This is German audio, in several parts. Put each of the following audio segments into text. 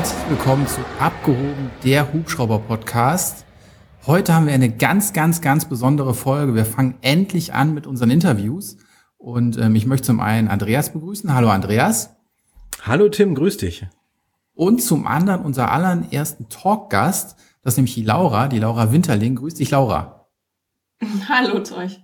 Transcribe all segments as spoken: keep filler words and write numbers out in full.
herzlich willkommen zu Abgehoben, der Hubschrauber-Podcast. Heute haben wir eine ganz, ganz, ganz besondere Folge. Wir fangen endlich an mit unseren Interviews. Und ähm, ich möchte zum einen Andreas begrüßen. Hallo Andreas. Hallo Tim, grüß dich. Und zum anderen unser allerersten Talkgast, das ist nämlich die Laura, die Laura Winterling. Grüß dich, Laura. Hallo zu euch.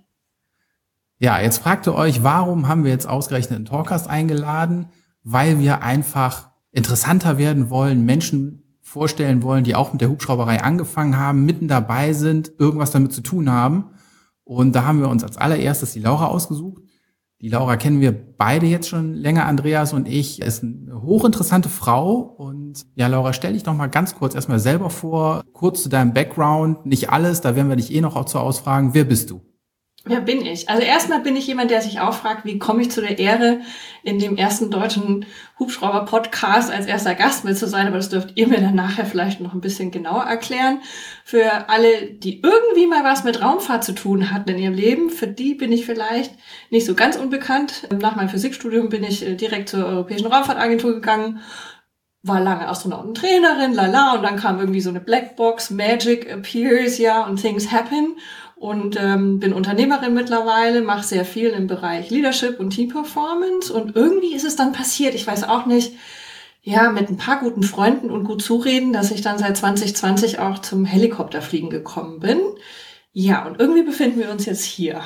Ja, jetzt fragt ihr euch, warum haben wir jetzt ausgerechnet einen Talkgast eingeladen? Weil wir einfach interessanter werden wollen, Menschen vorstellen wollen, die auch mit der Hubschrauberei angefangen haben, mitten dabei sind, irgendwas damit zu tun haben. Und da haben wir uns als allererstes die Laura ausgesucht. Die Laura kennen wir beide jetzt schon länger, Andreas und ich. Ist eine hochinteressante Frau. Und ja, Laura, stell dich doch mal ganz kurz erstmal selber vor, kurz zu deinem Background. Nicht alles, da werden wir dich eh noch zu ausfragen. Wer bist du? Wer bin ich? Also erstmal bin ich jemand, der sich auch fragt, wie komme ich zu der Ehre, in dem ersten deutschen Hubschrauber-Podcast als erster Gast mit zu sein. Aber das dürft ihr mir dann nachher vielleicht noch ein bisschen genauer erklären. Für alle, die irgendwie mal was mit Raumfahrt zu tun hatten in ihrem Leben, für die bin ich vielleicht nicht so ganz unbekannt. Nach meinem Physikstudium bin ich direkt zur Europäischen Raumfahrtagentur gegangen, war lange Astronautentrainerin, lala, und dann kam irgendwie so eine Blackbox, Magic appears, ja, und things happen. Und ähm, bin Unternehmerin mittlerweile, mache sehr viel im Bereich Leadership und Team Performance. Und irgendwie ist es dann passiert, ich weiß auch nicht, ja, mit ein paar guten Freunden und gut zureden, dass ich dann seit zwanzig zwanzig auch zum Helikopterfliegen gekommen bin. Ja, und irgendwie befinden wir uns jetzt hier.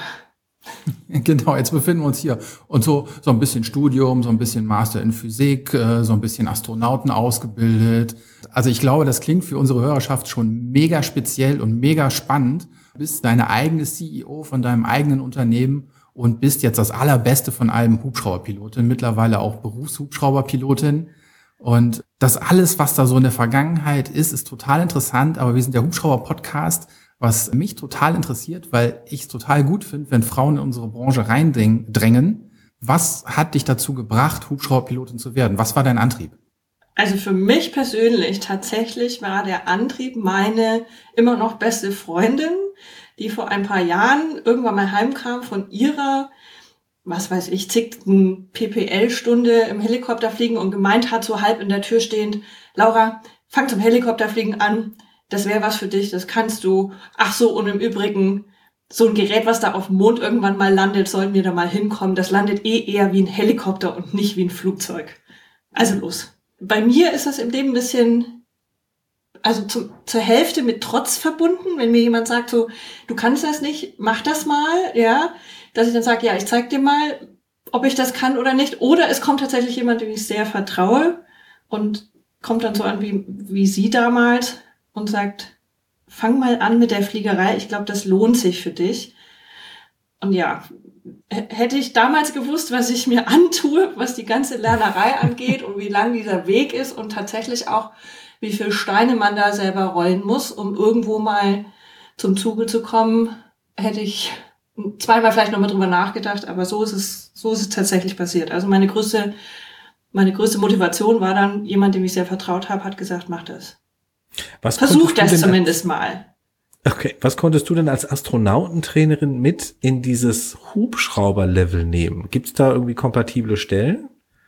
Genau, jetzt befinden wir uns hier. Und so so ein bisschen Studium, so ein bisschen Master in Physik, äh, so ein bisschen Astronauten ausgebildet. Also ich glaube, das klingt für unsere Hörerschaft schon mega speziell und mega spannend. Du bist deine eigene C E O von deinem eigenen Unternehmen und bist jetzt das Allerbeste von allem Hubschrauberpilotin, mittlerweile auch Berufshubschrauberpilotin. Und das alles, was da so in der Vergangenheit ist, ist total interessant. Aber wir sind der Hubschrauber-Podcast, was mich total interessiert, weil ich es total gut finde, wenn Frauen in unsere Branche reindrängen. Was hat dich dazu gebracht, Hubschrauberpilotin zu werden? Was war dein Antrieb? Also für mich persönlich tatsächlich war der Antrieb meine immer noch beste Freundin, die vor ein paar Jahren irgendwann mal heimkam von ihrer, was weiß ich, zigten P P L-Stunde im Helikopterfliegen und gemeint hat, so halb in der Tür stehend, Laura, fang zum Helikopterfliegen an, das wäre was für dich, das kannst du. Ach so, und im Übrigen, so ein Gerät, was da auf dem Mond irgendwann mal landet, sollten wir da mal hinkommen, das landet eh eher wie ein Helikopter und nicht wie ein Flugzeug. Also los. Bei mir ist das im Leben ein bisschen, also zum, zur Hälfte mit Trotz verbunden, wenn mir jemand sagt so, du kannst das nicht, mach das mal, ja, dass ich dann sage, ja, ich zeig dir mal, ob ich das kann oder nicht. Oder es kommt tatsächlich jemand, dem ich sehr vertraue und kommt dann so an wie, wie sie damals und sagt, fang mal an mit der Fliegerei, ich glaube, das lohnt sich für dich. Und ja, hätte ich damals gewusst, was ich mir antue, was die ganze Lernerei angeht und wie lang dieser Weg ist und tatsächlich auch, wie viele Steine man da selber rollen muss, um irgendwo mal zum Zuge zu kommen, hätte ich zweimal vielleicht nochmal drüber nachgedacht, aber so ist es, so ist es tatsächlich passiert. Also meine größte, meine größte Motivation war dann, jemand, dem ich sehr vertraut habe, hat gesagt, mach das. Was Versuch das zumindest mal. Okay, was konntest du denn als Astronautentrainerin mit in dieses Hubschrauber-Level nehmen? Gibt es da irgendwie kompatible Stellen?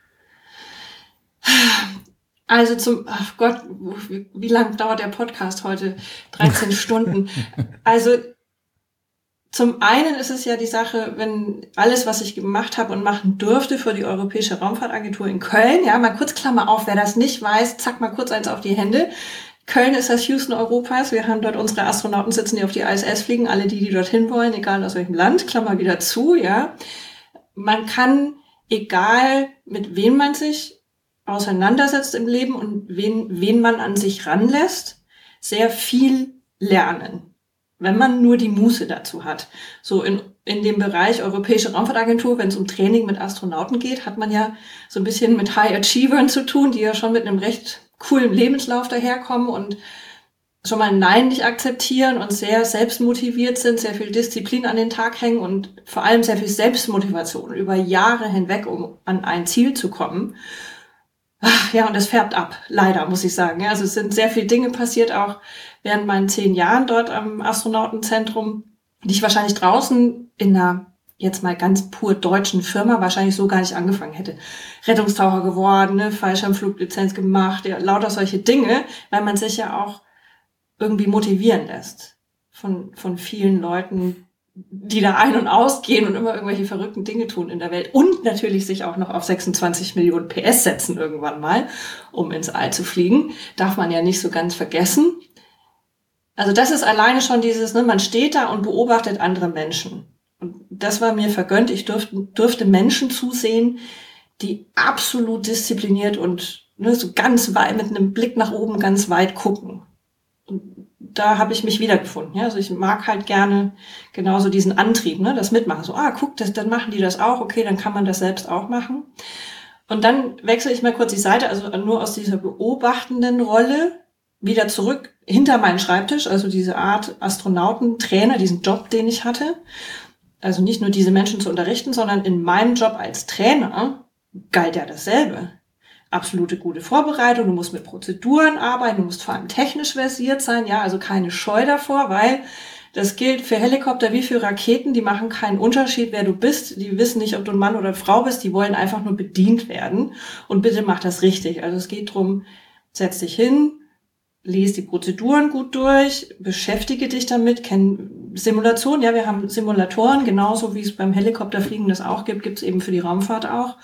Also zum, ach Gott, wie, wie lang dauert der Podcast heute? dreizehn Stunden. Also zum einen ist es ja die Sache, wenn alles, was ich gemacht habe und machen durfte für die Europäische Raumfahrtagentur in Köln, ja, mal kurz Klammer auf, wer das nicht weiß, zack mal kurz eins auf die Hände. Köln ist das Houston Europas. Wir haben dort unsere Astronauten sitzen, die auf die I S S fliegen. Alle die, die dorthin wollen, egal aus welchem Land. Klammer wieder zu, ja. Man kann, egal mit wem man sich auseinandersetzt im Leben und wen, wen man an sich ranlässt, sehr viel lernen, wenn man nur die Muße dazu hat. So in, in dem Bereich Europäische Raumfahrtagentur, wenn es um Training mit Astronauten geht, hat man ja so ein bisschen mit High Achievern zu tun, die ja schon mit einem recht coolen Lebenslauf daherkommen und schon mal Nein nicht akzeptieren und sehr selbstmotiviert sind, sehr viel Disziplin an den Tag hängen und vor allem sehr viel Selbstmotivation über Jahre hinweg, um an ein Ziel zu kommen. Ach, ja, und das färbt ab, leider, muss ich sagen. Ja, also es sind sehr viele Dinge passiert, auch während meinen zehn Jahren dort am Astronautenzentrum, die ich wahrscheinlich draußen in einer jetzt mal ganz pur deutschen Firma wahrscheinlich so gar nicht angefangen hätte. Rettungstaucher geworden, ne, Fallschirmfluglizenz gemacht, ja, lauter solche Dinge, weil man sich ja auch irgendwie motivieren lässt von, von vielen Leuten, die da ein- und ausgehen und immer irgendwelche verrückten Dinge tun in der Welt und natürlich sich auch noch auf sechsundzwanzig Millionen P S setzen irgendwann mal, um ins All zu fliegen. Darf man ja nicht so ganz vergessen. Also das ist alleine schon dieses, ne, man steht da und beobachtet andere Menschen. Und das war mir vergönnt. Ich durfte, durfte Menschen zusehen, die absolut diszipliniert und ne, so ganz weit, mit einem Blick nach oben ganz weit gucken. Und da habe ich mich wiedergefunden. Ja? Also ich mag halt gerne genauso diesen Antrieb, ne, das Mitmachen. So, ah, guck, das, dann machen die das auch. Okay, dann kann man das selbst auch machen. Und dann wechsle ich mal kurz die Seite, also nur aus dieser beobachtenden Rolle wieder zurück hinter meinen Schreibtisch, also diese Art Astronautentrainer, diesen Job, den ich hatte. Also nicht nur diese Menschen zu unterrichten, sondern in meinem Job als Trainer galt ja dasselbe. Absolute gute Vorbereitung, du musst mit Prozeduren arbeiten, du musst vor allem technisch versiert sein, ja, also keine Scheu davor, weil das gilt für Helikopter wie für Raketen, die machen keinen Unterschied, wer du bist, die wissen nicht, ob du ein Mann oder eine Frau bist, die wollen einfach nur bedient werden und bitte mach das richtig. Also es geht drum, setz dich hin, lies die Prozeduren gut durch, beschäftige dich damit, kenn Simulationen, ja, wir haben Simulatoren, genauso wie es beim Helikopterfliegen das auch gibt, gibt es eben für die Raumfahrt auch.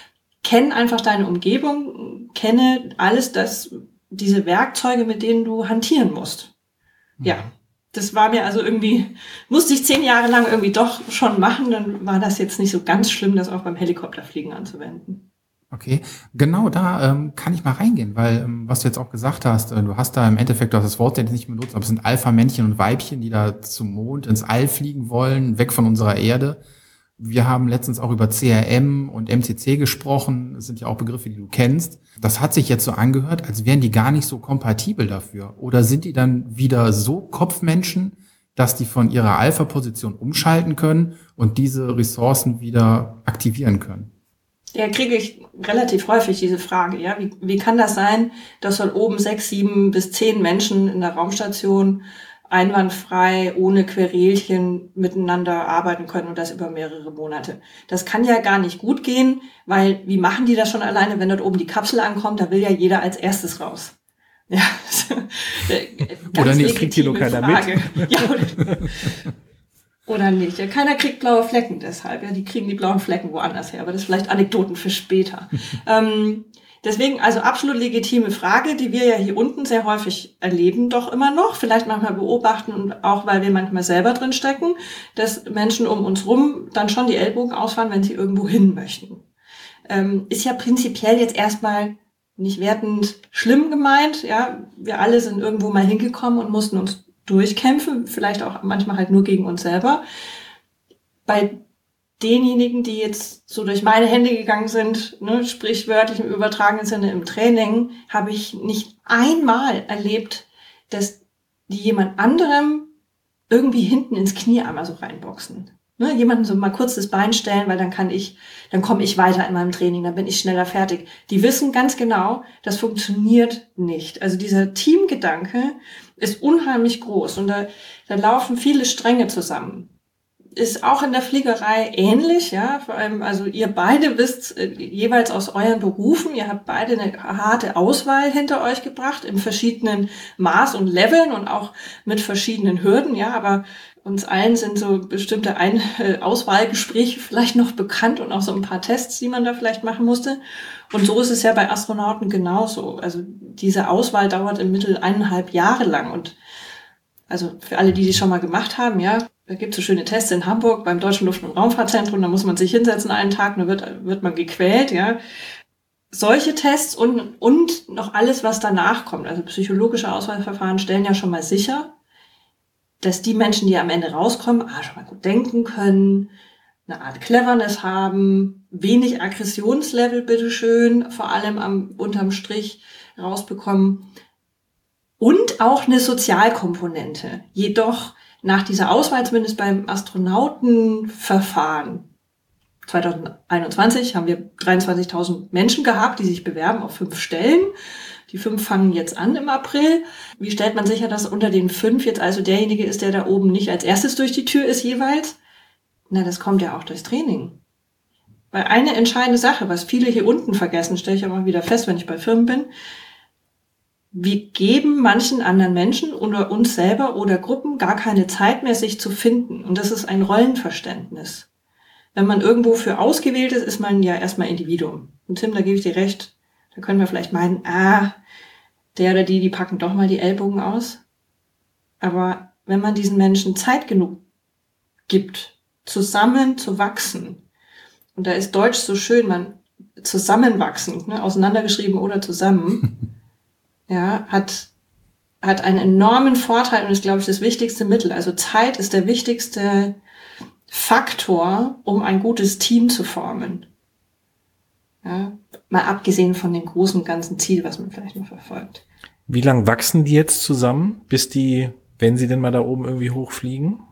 Kenn einfach deine Umgebung, kenne alles das, diese Werkzeuge, mit denen du hantieren musst. Mhm. Ja, das war mir also irgendwie, musste ich zehn Jahre lang irgendwie doch schon machen, dann war das jetzt nicht so ganz schlimm, das auch beim Helikopterfliegen anzuwenden. Okay, genau da ähm, kann ich mal reingehen, weil ähm, was du jetzt auch gesagt hast, äh, du hast da im Endeffekt, du hast das Wort jetzt nicht benutzt, aber es sind Alpha-Männchen und Weibchen, die da zum Mond, ins All fliegen wollen, weg von unserer Erde. Wir haben letztens auch über C R M und M C C gesprochen, das sind ja auch Begriffe, die du kennst. Das hat sich jetzt so angehört, als wären die gar nicht so kompatibel dafür. Oder sind die dann wieder so Kopfmenschen, dass die von ihrer Alpha-Position umschalten können und diese Ressourcen wieder aktivieren können? Ja, kriege ich relativ häufig diese Frage, ja, wie, wie kann das sein, dass von oben sechs, sieben bis zehn Menschen in der Raumstation einwandfrei, ohne Querelchen miteinander arbeiten können und das über mehrere Monate. Das kann ja gar nicht gut gehen, weil wie machen die das schon alleine, wenn dort oben die Kapsel ankommt, da will ja jeder als erstes raus. Ja, oder nicht, kriegt hier nur keiner Frage. Mit. Ja, oder, oder nicht. Ja, keiner kriegt blaue Flecken deshalb. Ja, die kriegen die blauen Flecken woanders her, aber das ist vielleicht Anekdoten für später. ähm, Deswegen also absolut legitime Frage, die wir ja hier unten sehr häufig erleben, doch immer noch, vielleicht manchmal beobachten und auch, weil wir manchmal selber drin stecken, dass Menschen um uns rum dann schon die Ellbogen ausfahren, wenn sie irgendwo hin möchten. Ähm, ist ja prinzipiell jetzt erstmal nicht wertend schlimm gemeint, ja, wir alle sind irgendwo mal hingekommen und mussten uns durchkämpfen, vielleicht auch manchmal halt nur gegen uns selber. Bei denjenigen, die jetzt so durch meine Hände gegangen sind, ne, sprichwörtlich im übertragenen Sinne im Training, habe ich nicht einmal erlebt, dass die jemand anderem irgendwie hinten ins Knie einmal so reinboxen. Ne, jemanden so mal kurz das Bein stellen, weil dann kann ich, dann komme ich weiter in meinem Training, dann bin ich schneller fertig. Die wissen ganz genau, das funktioniert nicht. Also dieser Teamgedanke ist unheimlich groß und da, da laufen viele Stränge zusammen. Ist auch in der Fliegerei ähnlich, ja, vor allem, also ihr beide wisst äh, jeweils aus euren Berufen, ihr habt beide eine harte Auswahl hinter euch gebracht, in verschiedenen Maß und Leveln und auch mit verschiedenen Hürden, ja, aber uns allen sind so bestimmte Ein- äh, Auswahlgespräche vielleicht noch bekannt und auch so ein paar Tests, die man da vielleicht machen musste. Und so ist es ja bei Astronauten genauso. Also diese Auswahl dauert im Mittel eineinhalb Jahre lang und also für alle, die die schon mal gemacht haben, ja, da gibt es so schöne Tests in Hamburg beim Deutschen Luft- und Raumfahrtzentrum, da muss man sich hinsetzen einen Tag, dann wird, wird man gequält, ja. Solche Tests und, und noch alles, was danach kommt, also psychologische Auswahlverfahren stellen ja schon mal sicher, dass die Menschen, die am Ende rauskommen, ah, schon mal gut denken können, eine Art Cleverness haben, wenig Aggressionslevel, bitteschön, vor allem am, unterm Strich rausbekommen und auch eine Sozialkomponente. Jedoch nach dieser Auswahl, zumindest beim Astronautenverfahren zwanzig einundzwanzig, haben wir dreiundzwanzigtausend Menschen gehabt, die sich bewerben auf fünf Stellen. Die fünf fangen jetzt an im April. Wie stellt man sicher, dass unter den fünf jetzt also derjenige ist, der da oben nicht als erstes durch die Tür ist jeweils? Na, das kommt ja auch durchs Training. Weil eine entscheidende Sache, was viele hier unten vergessen, stelle ich aber wieder fest, wenn ich bei Firmen bin, wir geben manchen anderen Menschen oder uns selber oder Gruppen gar keine Zeit mehr, sich zu finden. Und das ist ein Rollenverständnis. Wenn man irgendwo für ausgewählt ist, ist man ja erstmal Individuum. Und Tim, da gebe ich dir recht, da können wir vielleicht meinen, ah, der oder die, die packen doch mal die Ellbogen aus. Aber wenn man diesen Menschen Zeit genug gibt, zusammen zu wachsen, und da ist Deutsch so schön, man zusammenwachsen, ne, auseinandergeschrieben oder zusammen, ja, hat, hat einen enormen Vorteil und ist, glaube ich, das wichtigste Mittel. Also Zeit ist der wichtigste Faktor, um ein gutes Team zu formen. Ja, mal abgesehen von dem großen ganzen Ziel, was man vielleicht noch verfolgt. Wie lang wachsen die jetzt zusammen, bis die, wenn sie denn mal da oben irgendwie hochfliegen?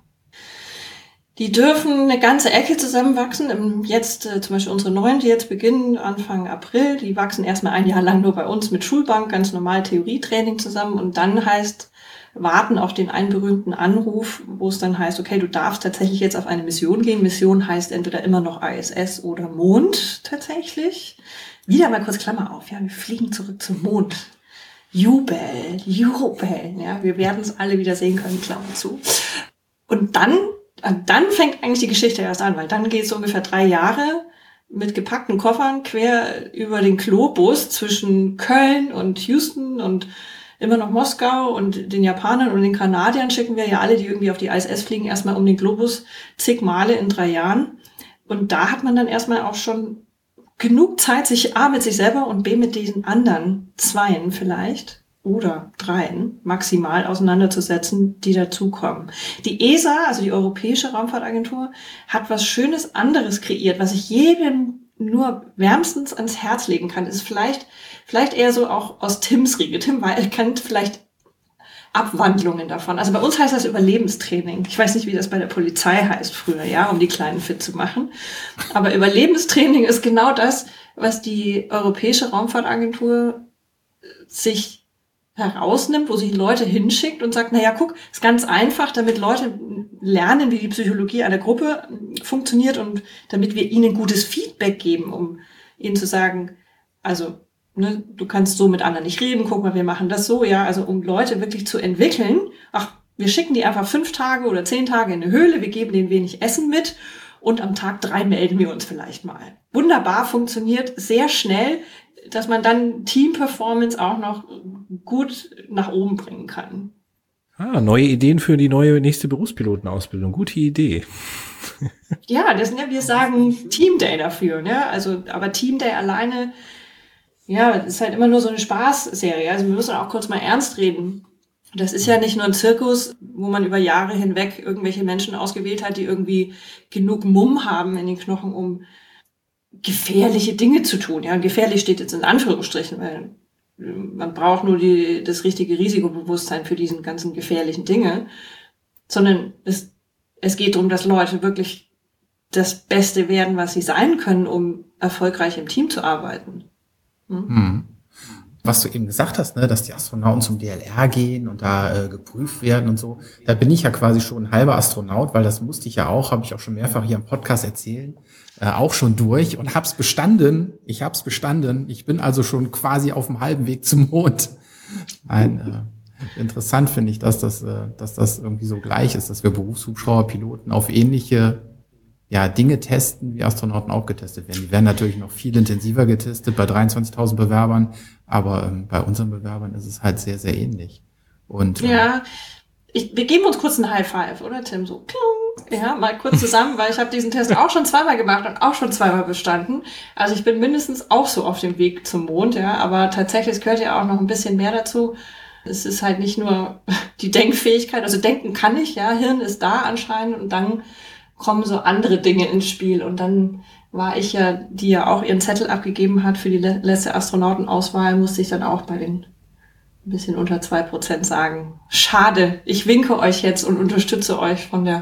Die dürfen eine ganze Ecke zusammenwachsen. Jetzt äh, zum Beispiel unsere Neuen, die jetzt beginnen, Anfang April, die wachsen erstmal ein Jahr lang nur bei uns mit Schulbank, ganz normal Theorietraining zusammen. Und dann heißt, warten auf den einen berühmten Anruf, wo es dann heißt, okay, du darfst tatsächlich jetzt auf eine Mission gehen. Mission heißt entweder immer noch I S S oder Mond tatsächlich. Wieder mal kurz Klammer auf, ja, wir fliegen zurück zum Mond. Jubel, Jubel, ja, wir werden es alle wieder sehen können, Klammer zu. Und dann Dann fängt eigentlich die Geschichte erst an, weil dann geht es so ungefähr drei Jahre mit gepackten Koffern quer über den Globus zwischen Köln und Houston und immer noch Moskau und den Japanern und den Kanadiern schicken wir ja alle, die irgendwie auf die I S S fliegen, erstmal um den Globus zig Male in drei Jahren. Und da hat man dann erstmal auch schon genug Zeit, sich A mit sich selber und B mit diesen anderen Zweien vielleicht oder dreien maximal auseinanderzusetzen, die dazukommen. Die E S A, also die Europäische Raumfahrtagentur, hat was Schönes anderes kreiert, was ich jedem nur wärmstens ans Herz legen kann. Ist vielleicht, vielleicht eher so auch aus Tims Riege. Tim kennt vielleicht Abwandlungen davon. Also bei uns heißt das Überlebenstraining. Ich weiß nicht, wie das bei der Polizei heißt früher, ja, um die Kleinen fit zu machen. Aber Überlebenstraining ist genau das, was die Europäische Raumfahrtagentur sich herausnimmt, wo sich Leute hinschickt und sagt, naja, guck, ist ganz einfach, damit Leute lernen, wie die Psychologie einer Gruppe funktioniert und damit wir ihnen gutes Feedback geben, um ihnen zu sagen, also, ne, du kannst so mit anderen nicht reden, guck mal, wir machen das so, ja, also um Leute wirklich zu entwickeln, ach, wir schicken die einfach fünf Tage oder zehn Tage in eine Höhle, wir geben denen wenig Essen mit und am Tag drei melden wir uns vielleicht mal. Wunderbar, funktioniert sehr schnell, dass man dann Team-Performance auch noch gut nach oben bringen kann. Ah, neue Ideen für die neue nächste Berufspilotenausbildung. Gute Idee. Ja, das, ne, wir sagen Team Day dafür, ne? Also, aber Team Day alleine, ja, ist halt immer nur so eine Spaßserie. Also wir müssen auch kurz mal ernst reden. Das ist ja nicht nur ein Zirkus, wo man über Jahre hinweg irgendwelche Menschen ausgewählt hat, die irgendwie genug Mumm haben in den Knochen, um gefährliche Dinge zu tun. Ja, und gefährlich steht jetzt in Anführungsstrichen, weil man braucht nur die, das richtige Risikobewusstsein für diesen ganzen gefährlichen Dinge, sondern es, es geht darum, dass Leute wirklich das Beste werden, was sie sein können, um erfolgreich im Team zu arbeiten. Hm? Hm. Was du eben gesagt hast, ne, dass die Astronauten zum D L R gehen und da äh, geprüft werden und so, da bin ich ja quasi schon ein halber Astronaut, weil das musste ich ja auch, habe ich auch schon mehrfach hier im Podcast erzählen, äh, auch schon durch und hab's bestanden. Ich hab's bestanden. Ich bin also schon quasi auf dem halben Weg zum Mond. Ein, äh, interessant finde ich, dass das, äh, dass das irgendwie so gleich ist, dass wir Berufshubschrauberpiloten auf ähnliche ja, Dinge testen, wie Astronauten auch getestet werden. Die werden natürlich noch viel intensiver getestet bei dreiundzwanzigtausend Bewerbern, aber ähm, bei unseren Bewerbern ist es halt sehr, sehr ähnlich. Und ähm, ja, ich, wir geben uns kurz einen High Five, oder Tim? So, klung. Ja, mal kurz zusammen, weil ich habe diesen Test auch schon zweimal gemacht und auch schon zweimal bestanden. Also ich bin mindestens auch so auf dem Weg zum Mond, ja, aber tatsächlich, es gehört ja auch noch ein bisschen mehr dazu. Es ist halt nicht nur die Denkfähigkeit, also denken kann ich, ja, Hirn ist da anscheinend und dann kommen so andere Dinge ins Spiel. Und dann war ich ja, die ja auch ihren Zettel abgegeben hat für die letzte Astronautenauswahl, musste ich dann auch bei den ein bisschen unter zwei Prozent sagen, schade, ich winke euch jetzt und unterstütze euch von der,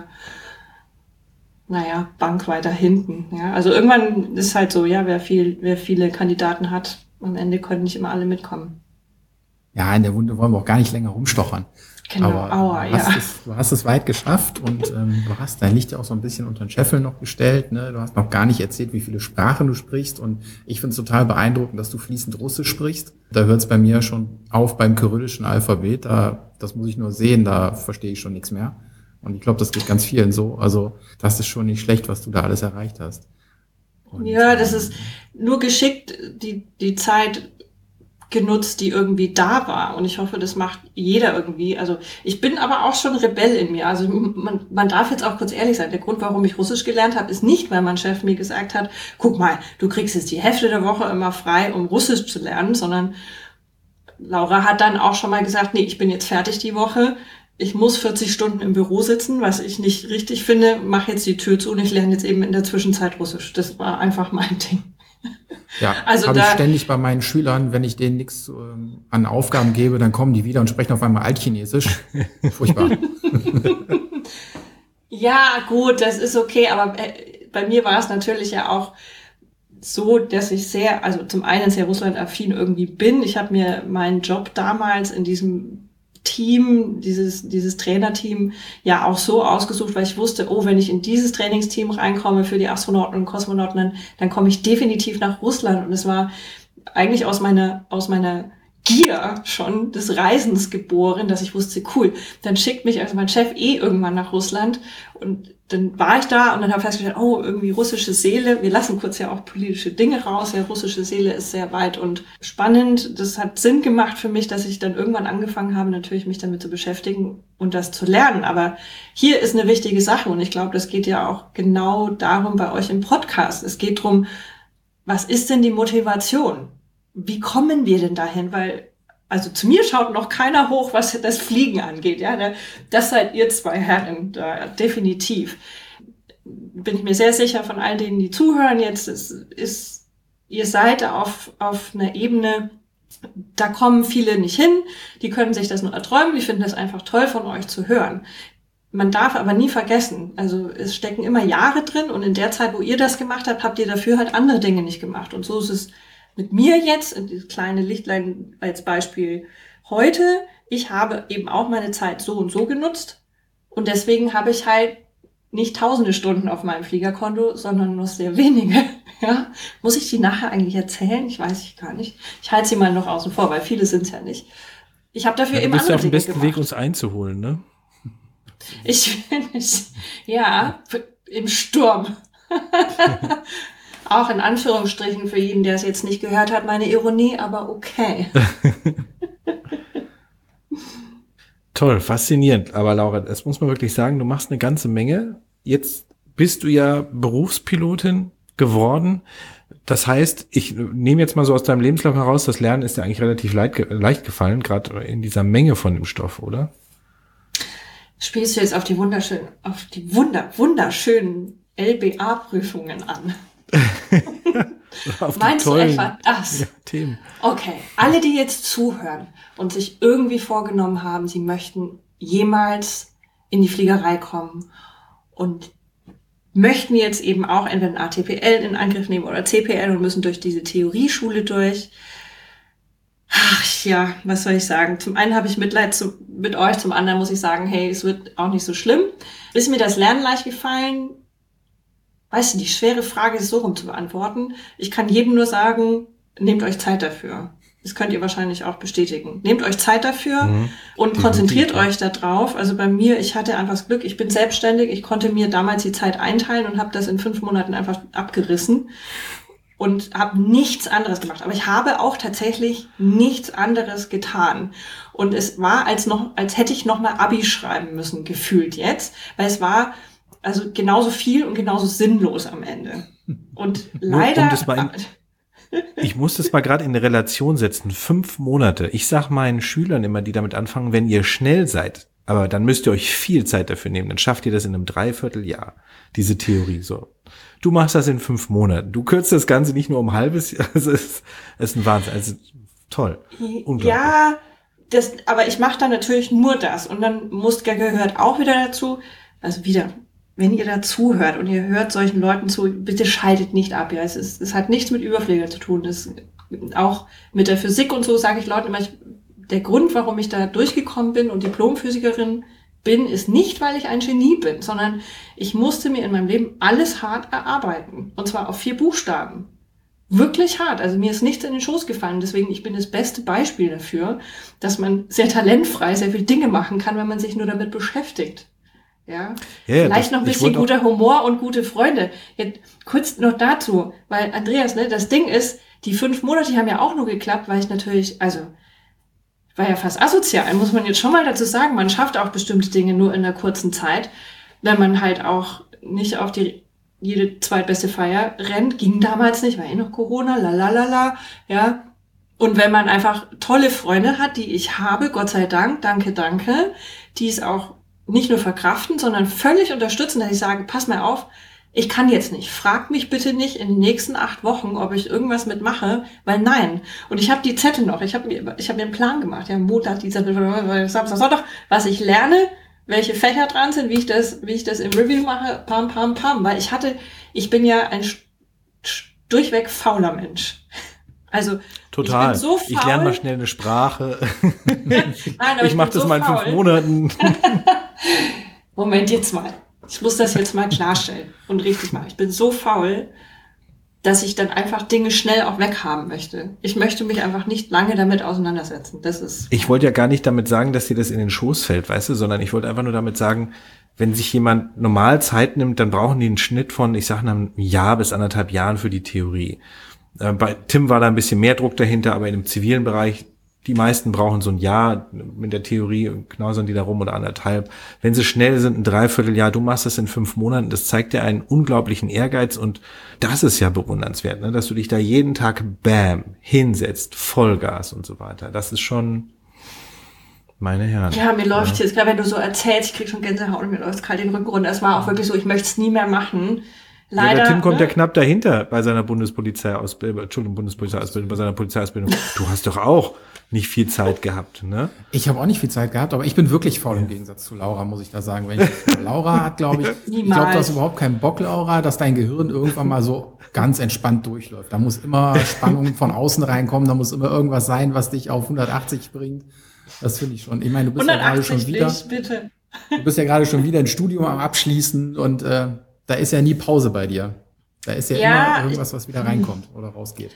naja, Bank weiter hinten. Ja, also irgendwann ist halt so, ja, wer viel, wer viele Kandidaten hat, am Ende können nicht immer alle mitkommen. Ja, in der Wunde wollen wir auch gar nicht länger rumstochern. Genau, Aber aua, du, hast ja. es, du hast es weit geschafft und ähm, du hast dein Licht ja auch so ein bisschen unter den Scheffel noch gestellt. Ne? Du hast noch gar nicht erzählt, wie viele Sprachen du sprichst. Und ich finde es total beeindruckend, dass du fließend Russisch sprichst. Da hört es bei mir schon auf beim kyrillischen Alphabet. Da, das muss ich nur sehen, da verstehe ich schon nichts mehr. Und ich glaube, das geht ganz vielen so. Also das ist schon nicht schlecht, was du da alles erreicht hast. Und, ja, das ist nur geschickt die, die Zeit genutzt, die irgendwie da war. Und ich hoffe, das macht jeder irgendwie. Also ich bin aber auch schon Rebell in mir. Also man, man darf jetzt auch kurz ehrlich sein. Der Grund, warum ich Russisch gelernt habe, ist nicht, weil mein Chef mir gesagt hat, guck mal, du kriegst jetzt die Hälfte der Woche immer frei, um Russisch zu lernen, sondern Laura hat dann auch schon mal gesagt, nee, ich bin jetzt fertig die Woche. Ich muss vierzig Stunden im Büro sitzen, was ich nicht richtig finde. Mach jetzt die Tür zu und ich lerne jetzt eben in der Zwischenzeit Russisch. Das war einfach mein Ding. Ja, also habe ich da, ständig bei meinen Schülern, wenn ich denen nichts ähm, an Aufgaben gebe, dann kommen die wieder und sprechen auf einmal Altchinesisch. Furchtbar. Ja, gut, das ist okay, aber äh, bei mir war es natürlich ja auch so, dass ich sehr, also zum einen sehr russlandaffin irgendwie bin. Ich habe mir meinen Job damals in diesem Team, dieses dieses Trainerteam ja auch so ausgesucht, weil ich wusste, oh, wenn ich in dieses Trainingsteam reinkomme für die Astronauten und Kosmonauten, dann komme ich definitiv nach Russland. Und es war eigentlich aus meiner aus meiner Gier schon des Reisens geboren, dass ich wusste, cool, dann schickt mich also mein Chef eh irgendwann nach Russland. Und dann war ich da und dann habe ich festgestellt, oh, irgendwie russische Seele. Wir lassen kurz ja auch politische Dinge raus. Ja, russische Seele ist sehr weit und spannend. Das hat Sinn gemacht für mich, dass ich dann irgendwann angefangen habe, natürlich mich damit zu beschäftigen und das zu lernen. Aber hier ist eine wichtige Sache und ich glaube, das geht ja auch genau darum bei euch im Podcast. Es geht darum, was ist denn die Motivation? Wie kommen wir denn dahin? Weil also zu mir schaut noch keiner hoch, was das Fliegen angeht. Ja, das seid ihr zwei Herren, da, definitiv. Bin ich mir sehr sicher von all denen, die zuhören jetzt, ist, ist ihr seid auf, auf einer Ebene, da kommen viele nicht hin, die können sich das nur erträumen, die finden das einfach toll von euch zu hören. Man darf aber nie vergessen, also es stecken immer Jahre drin und in der Zeit, wo ihr das gemacht habt, habt ihr dafür halt andere Dinge nicht gemacht. Und so ist es mit mir jetzt, dieses kleine Lichtlein als Beispiel heute. Ich habe eben auch meine Zeit so und so genutzt und deswegen habe ich halt nicht tausende Stunden auf meinem Fliegerkonto, sondern nur sehr wenige. Ja, muss ich die nachher eigentlich erzählen? Ich weiß ich gar nicht. Ich halte sie mal noch außen vor, weil viele sind es ja nicht. Ich habe dafür ja, eben du bist andere ja auf dem Dinge besten gemacht. Weg, uns einzuholen, ne? Ich bin nicht, ja, im Sturm. Auch in Anführungsstrichen für jeden, der es jetzt nicht gehört hat, meine Ironie, aber okay. Toll, faszinierend. Aber Laura, das muss man wirklich sagen, du machst eine ganze Menge. Jetzt bist du ja Berufspilotin geworden. Das heißt, ich nehme jetzt mal so aus deinem Lebenslauf heraus, das Lernen ist ja eigentlich relativ leicht, leicht gefallen, gerade in dieser Menge von dem Stoff, oder? Spielst du jetzt auf die wunderschönen, auf die wunder, wunderschönen L B A-Prüfungen an? Meinst du etwa das? Ja, Themen. Okay, alle, die jetzt zuhören und sich irgendwie vorgenommen haben, sie möchten jemals in die Fliegerei kommen und möchten jetzt eben auch entweder ein A T P L in Angriff nehmen oder C P L und müssen durch diese Theorieschule durch. Ach ja, was soll ich sagen? Zum einen habe ich Mitleid zu, mit euch, zum anderen muss ich sagen, hey, es wird auch nicht so schlimm. Ist mir das Lernen leicht gefallen? Weißt du, die schwere Frage ist so rum zu beantworten. Ich kann jedem nur sagen, nehmt euch Zeit dafür. Das könnt ihr wahrscheinlich auch bestätigen. Nehmt euch Zeit dafür mhm. und konzentriert euch da drauf. Also bei mir, ich hatte einfach das Glück, ich bin selbstständig. Ich konnte mir damals die Zeit einteilen und habe das in fünf Monaten einfach abgerissen und habe nichts anderes gemacht. Aber ich habe auch tatsächlich nichts anderes getan. Und es war, als noch, als hätte ich noch mal Abi schreiben müssen, gefühlt jetzt. Weil es war also genauso viel und genauso sinnlos am Ende. Und leider... Um das mal in, ich muss das mal gerade in eine Relation setzen. Fünf Monate. Ich sag meinen Schülern immer, die damit anfangen, wenn ihr schnell seid, aber dann müsst ihr euch viel Zeit dafür nehmen. Dann schafft ihr das in einem Dreivierteljahr, diese Theorie so. Du machst das in fünf Monaten. Du kürzt das Ganze nicht nur um ein halbes Jahr. Es ist, es ist ein Wahnsinn. Also toll. Unglaublich. Ja, das, aber ich mache dann natürlich nur das. Und dann muss, gehört auch wieder dazu, also wieder, wenn ihr da zuhört und ihr hört solchen Leuten zu, bitte schaltet nicht ab. Ja, es ist, es hat nichts mit Überpflege zu tun. Das auch mit der Physik und so sage ich Leuten immer, ich, der Grund, warum ich da durchgekommen bin und Diplomphysikerin bin, ist nicht, weil ich ein Genie bin, sondern ich musste mir in meinem Leben alles hart erarbeiten. Und zwar auf vier Buchstaben. Wirklich hart. Also mir ist nichts in den Schoß gefallen. Deswegen, ich bin das beste Beispiel dafür, dass man sehr talentfrei sehr viele Dinge machen kann, wenn man sich nur damit beschäftigt. Ja, ja Vielleicht das, noch ein bisschen guter Humor und gute Freunde. Jetzt kurz noch dazu, weil Andreas, ne, das Ding ist, die fünf Monate haben ja auch nur geklappt, weil ich natürlich, also war ja fast asozial, muss man jetzt schon mal dazu sagen. Man schafft auch bestimmte Dinge nur in einer kurzen Zeit, wenn man halt auch nicht auf die jede zweitbeste Feier rennt. Ging damals nicht, war eh noch Corona, lalalala, ja. Und wenn man einfach tolle Freunde hat, die ich habe, Gott sei Dank, danke, danke, die es auch nicht nur verkraften, sondern völlig unterstützen, dass ich sage, pass mal auf, ich kann jetzt nicht. Frag mich bitte nicht in den nächsten acht Wochen, ob ich irgendwas mitmache, weil nein. Und ich habe die Zettel noch. Ich habe mir, ich habe mir einen Plan gemacht. Ja, Montag, Dienstag, Samstag, Sonntag, was ich lerne, welche Fächer dran sind, wie ich das, wie ich das im Review mache, pam, pam, pam. Weil ich hatte, ich bin ja ein durchweg fauler Mensch. Also total. Ich bin so faul. Ich lerne mal schnell eine Sprache. Nein, aber ich ich mache das so mal in faul. fünf Monaten. Moment, jetzt mal. Ich muss das jetzt mal klarstellen und richtig machen. Ich bin so faul, dass ich dann einfach Dinge schnell auch weghaben möchte. Ich möchte mich einfach nicht lange damit auseinandersetzen. Das ist. Ich wollte ja gar nicht damit sagen, dass dir das in den Schoß fällt, weißt du, sondern ich wollte einfach nur damit sagen, wenn sich jemand normal Zeit nimmt, dann brauchen die einen Schnitt von, ich sage, einem Jahr bis anderthalb Jahren für die Theorie. Äh, bei Tim war da ein bisschen mehr Druck dahinter, aber in dem zivilen Bereich, die meisten brauchen so ein Jahr mit der Theorie und knausern die da rum oder anderthalb. Wenn sie schnell sind, ein Dreivierteljahr, du machst das in fünf Monaten, das zeigt dir einen unglaublichen Ehrgeiz und das ist ja bewundernswert, ne? Dass du dich da jeden Tag bam hinsetzt, Vollgas und so weiter. Das ist schon, meine Herren. Ja, mir läuft ja. jetzt, gerade wenn du so erzählst, ich krieg schon Gänsehaut und mir läuft kalt den Rücken runter. Es war auch wirklich so, ich möchte es nie mehr machen. Leider, ja, der Tim kommt ne? ja knapp dahinter bei seiner Bundespolizeiausbildung, Entschuldigung, Bundespolizeiausbildung, bei seiner Polizeiausbildung. Du hast doch auch nicht viel Zeit gehabt, ne? Ich habe auch nicht viel Zeit gehabt, aber ich bin wirklich faul im Gegensatz zu Laura, muss ich da sagen. Wenn ich, Laura hat, glaube ich, Niemals. ich glaube, du hast überhaupt keinen Bock, Laura, dass dein Gehirn irgendwann mal so ganz entspannt durchläuft. Da muss immer Spannung von außen reinkommen, da muss immer irgendwas sein, was dich auf hundertachtzig bringt. Das finde ich schon. Ich meine, du bist ja gerade schon wieder, nicht, bitte. du bist ja gerade schon wieder ein Studium am Abschließen und äh, da ist ja nie Pause bei dir. Da ist ja, ja immer irgendwas, was wieder reinkommt oder rausgeht.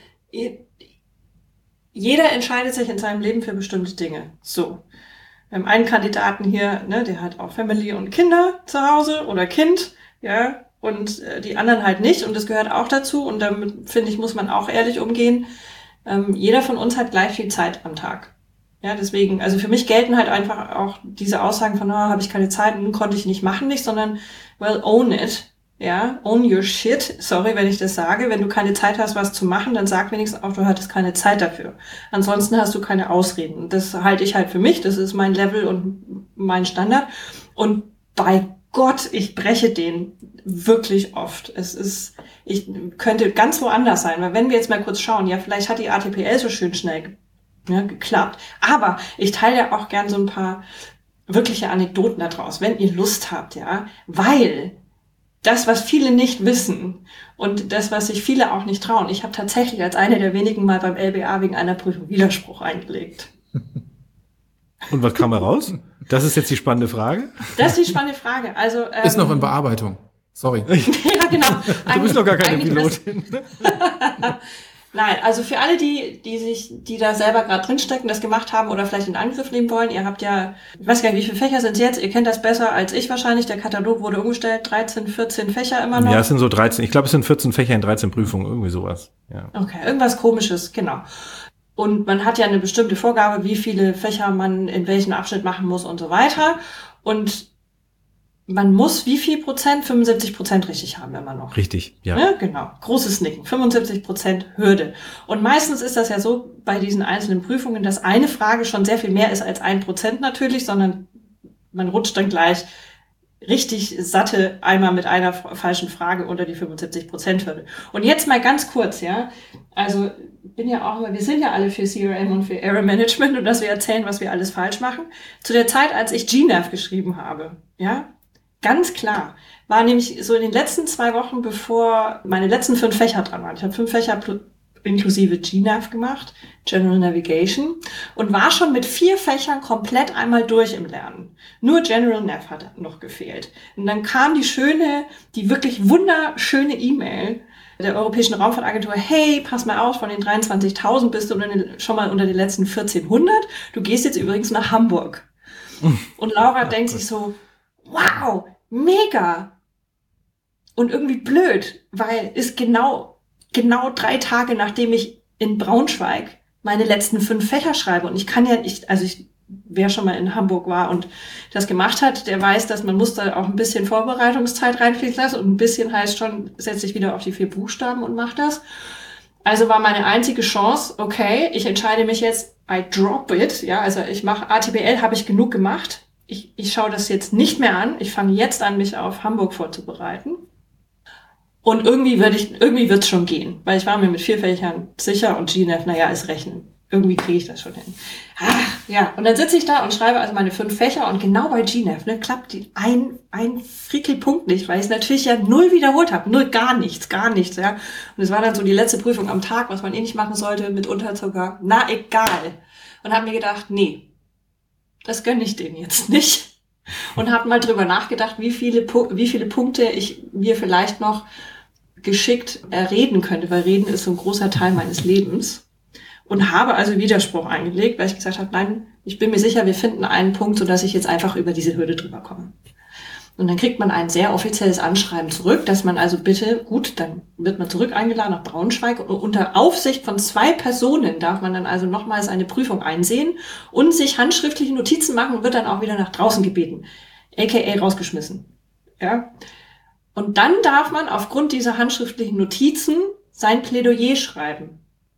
Jeder entscheidet sich in seinem Leben für bestimmte Dinge. So. Wir haben einen Kandidaten hier, ne, der hat auch Family und Kinder zu Hause oder Kind, ja, und äh, die anderen halt nicht und das gehört auch dazu und damit, finde ich, muss man auch ehrlich umgehen. Ähm, jeder von uns hat gleich viel Zeit am Tag. Ja, deswegen, also für mich gelten halt einfach auch diese Aussagen von, oh, habe ich keine Zeit, konnte ich nicht machen, nicht, sondern, well, own it. Ja, own your shit. Sorry, wenn ich das sage. Wenn du keine Zeit hast, was zu machen, dann sag wenigstens auch, du hattest keine Zeit dafür. Ansonsten hast du keine Ausreden. Das halte ich halt für mich. Das ist mein Level und mein Standard. Und bei Gott, ich breche den wirklich oft. Es ist, ich könnte ganz woanders sein. Weil wenn wir jetzt mal kurz schauen, ja, vielleicht hat die A T P L so schön schnell ja, geklappt. Aber ich teile ja auch gern so ein paar wirkliche Anekdoten daraus, wenn ihr Lust habt, ja. Weil das, was viele nicht wissen und das, was sich viele auch nicht trauen. Ich habe tatsächlich als eine der wenigen mal beim L B A wegen einer Prüfung Widerspruch eingelegt. Und was kam heraus? Das ist jetzt die spannende Frage. Das ist die spannende Frage. Also ähm, ist noch in Bearbeitung. Sorry. Ja, genau. Du bist noch gar keine Pilotin. Nein, also für alle, die, die sich, die da selber gerade drinstecken, das gemacht haben oder vielleicht in Angriff nehmen wollen, ihr habt ja, ich weiß gar nicht, wie viele Fächer sind es jetzt? Ihr kennt das besser als ich wahrscheinlich. Der Katalog wurde umgestellt, dreizehn, vierzehn Fächer immer noch. Ja, es sind so dreizehn, ich glaube, es sind vierzehn Fächer in dreizehn Prüfungen, irgendwie sowas. Ja. Okay, irgendwas Komisches, genau. Und man hat ja eine bestimmte Vorgabe, wie viele Fächer man in welchem Abschnitt machen muss und so weiter. Und man muss wie viel Prozent? fünfundsiebzig Prozent richtig haben immer noch. Richtig, ja. Ja, genau. Großes Nicken. fünfundsiebzig Prozent Hürde. Und meistens ist das ja so bei diesen einzelnen Prüfungen, dass eine Frage schon sehr viel mehr ist als ein Prozent natürlich, sondern man rutscht dann gleich richtig satte einmal mit einer falschen Frage unter die fünfundsiebzig Prozent Hürde. Und jetzt mal ganz kurz, ja. Also, bin ja auch immer, wir sind ja alle für C R M und für Error Management und dass wir erzählen, was wir alles falsch machen. Zu der Zeit, als ich G N A V geschrieben habe, ja, ganz klar, war nämlich so in den letzten zwei Wochen, bevor meine letzten fünf Fächer dran waren. Ich habe fünf Fächer inklusive G Nav gemacht, General Navigation, und war schon mit vier Fächern komplett einmal durch im Lernen. Nur General Nav hat noch gefehlt. Und dann kam die schöne, die wirklich wunderschöne E-Mail der Europäischen Raumfahrtagentur: Hey, pass mal auf, von den dreiundzwanzigtausend bist du schon mal unter den letzten vierzehnhundert. Du gehst jetzt übrigens nach Hamburg. Und Laura denkt sich so, wow, mega. Und irgendwie blöd, weil ist genau genau drei Tage, nachdem ich in Braunschweig meine letzten fünf Fächer schreibe. Und ich kann ja nicht, also ich, wer schon mal in Hamburg war und das gemacht hat, der weiß, dass man muss da auch ein bisschen Vorbereitungszeit reinfließen lassen. Und ein bisschen heißt schon, setze ich wieder auf die vier Buchstaben und mache das. Also war meine einzige Chance, okay, ich entscheide mich jetzt, I drop it. Ja, also ich mache A T B L, habe ich genug gemacht. Ich, ich schaue das jetzt nicht mehr an. Ich fange jetzt an, mich auf Hamburg vorzubereiten. Und irgendwie würde ich, irgendwie wird's schon gehen, weil ich war mir mit vier Fächern sicher und G Nav, naja, ist Rechnen. Irgendwie kriege ich das schon hin. Ach, ja, und dann sitze ich da und schreibe also meine fünf Fächer und genau bei G Nav, ne, klappt die ein, ein Frickelpunkt nicht, weil ich es natürlich ja null wiederholt habe. Null, gar nichts, gar nichts, ja. Und es war dann so die letzte Prüfung am Tag, was man eh nicht machen sollte, mitunter sogar. Na, egal. Und habe mir gedacht, nee, das gönne ich denen jetzt nicht. Und habe mal drüber nachgedacht, wie viele, wie viele Punkte ich mir vielleicht noch geschickt erreden könnte, weil Reden ist so ein großer Teil meines Lebens. Und habe also Widerspruch eingelegt, weil ich gesagt habe, nein, ich bin mir sicher, wir finden einen Punkt, sodass ich jetzt einfach über diese Hürde drüber komme. Und dann kriegt man ein sehr offizielles Anschreiben zurück, dass man also bitte, gut, dann wird man zurück eingeladen nach Braunschweig und unter Aufsicht von zwei Personen darf man dann also nochmals eine Prüfung einsehen und sich handschriftliche Notizen machen und wird dann auch wieder nach draußen gebeten, aka rausgeschmissen. Ja. Und dann darf man aufgrund dieser handschriftlichen Notizen sein Plädoyer schreiben.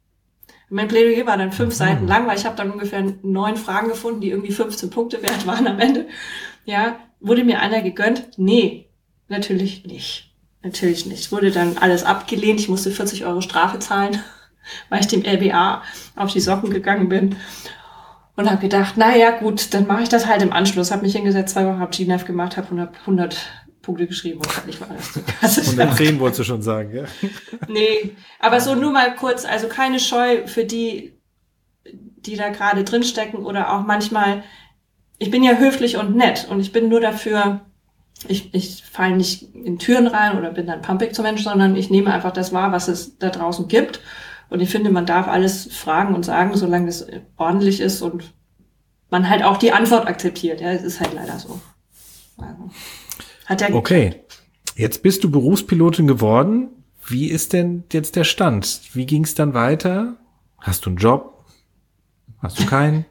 Mein Plädoyer war dann fünf mhm. Seiten lang, weil ich habe dann ungefähr neun Fragen gefunden, die irgendwie fünfzehn Punkte wert waren am Ende. Ja, wurde mir einer gegönnt? Nee, natürlich nicht. Natürlich nicht. Wurde dann alles abgelehnt. Ich musste vierzig Euro Strafe zahlen, weil ich dem L B A auf die Socken gegangen bin. Und habe gedacht, na ja, gut, dann mache ich das halt im Anschluss. Habe mich hingesetzt, zwei Wochen, habe G Nav gemacht, habe hundert Punkte geschrieben und fertig war das. hundertzehn wolltest du schon sagen, ja? Nee, aber so nur mal kurz, also keine Scheu für die, die da gerade drinstecken oder auch manchmal, ich bin ja höflich und nett und ich bin nur dafür, ich, ich falle nicht in Türen rein oder bin dann pumpig zum Mensch, sondern ich nehme einfach das wahr, was es da draußen gibt. Und ich finde, man darf alles fragen und sagen, solange es ordentlich ist und man halt auch die Antwort akzeptiert. Ja, es ist halt leider so. Also, hat ja okay, jetzt bist du Berufspilotin geworden. Wie ist denn jetzt der Stand? Wie ging es dann weiter? Hast du einen Job? Hast du keinen?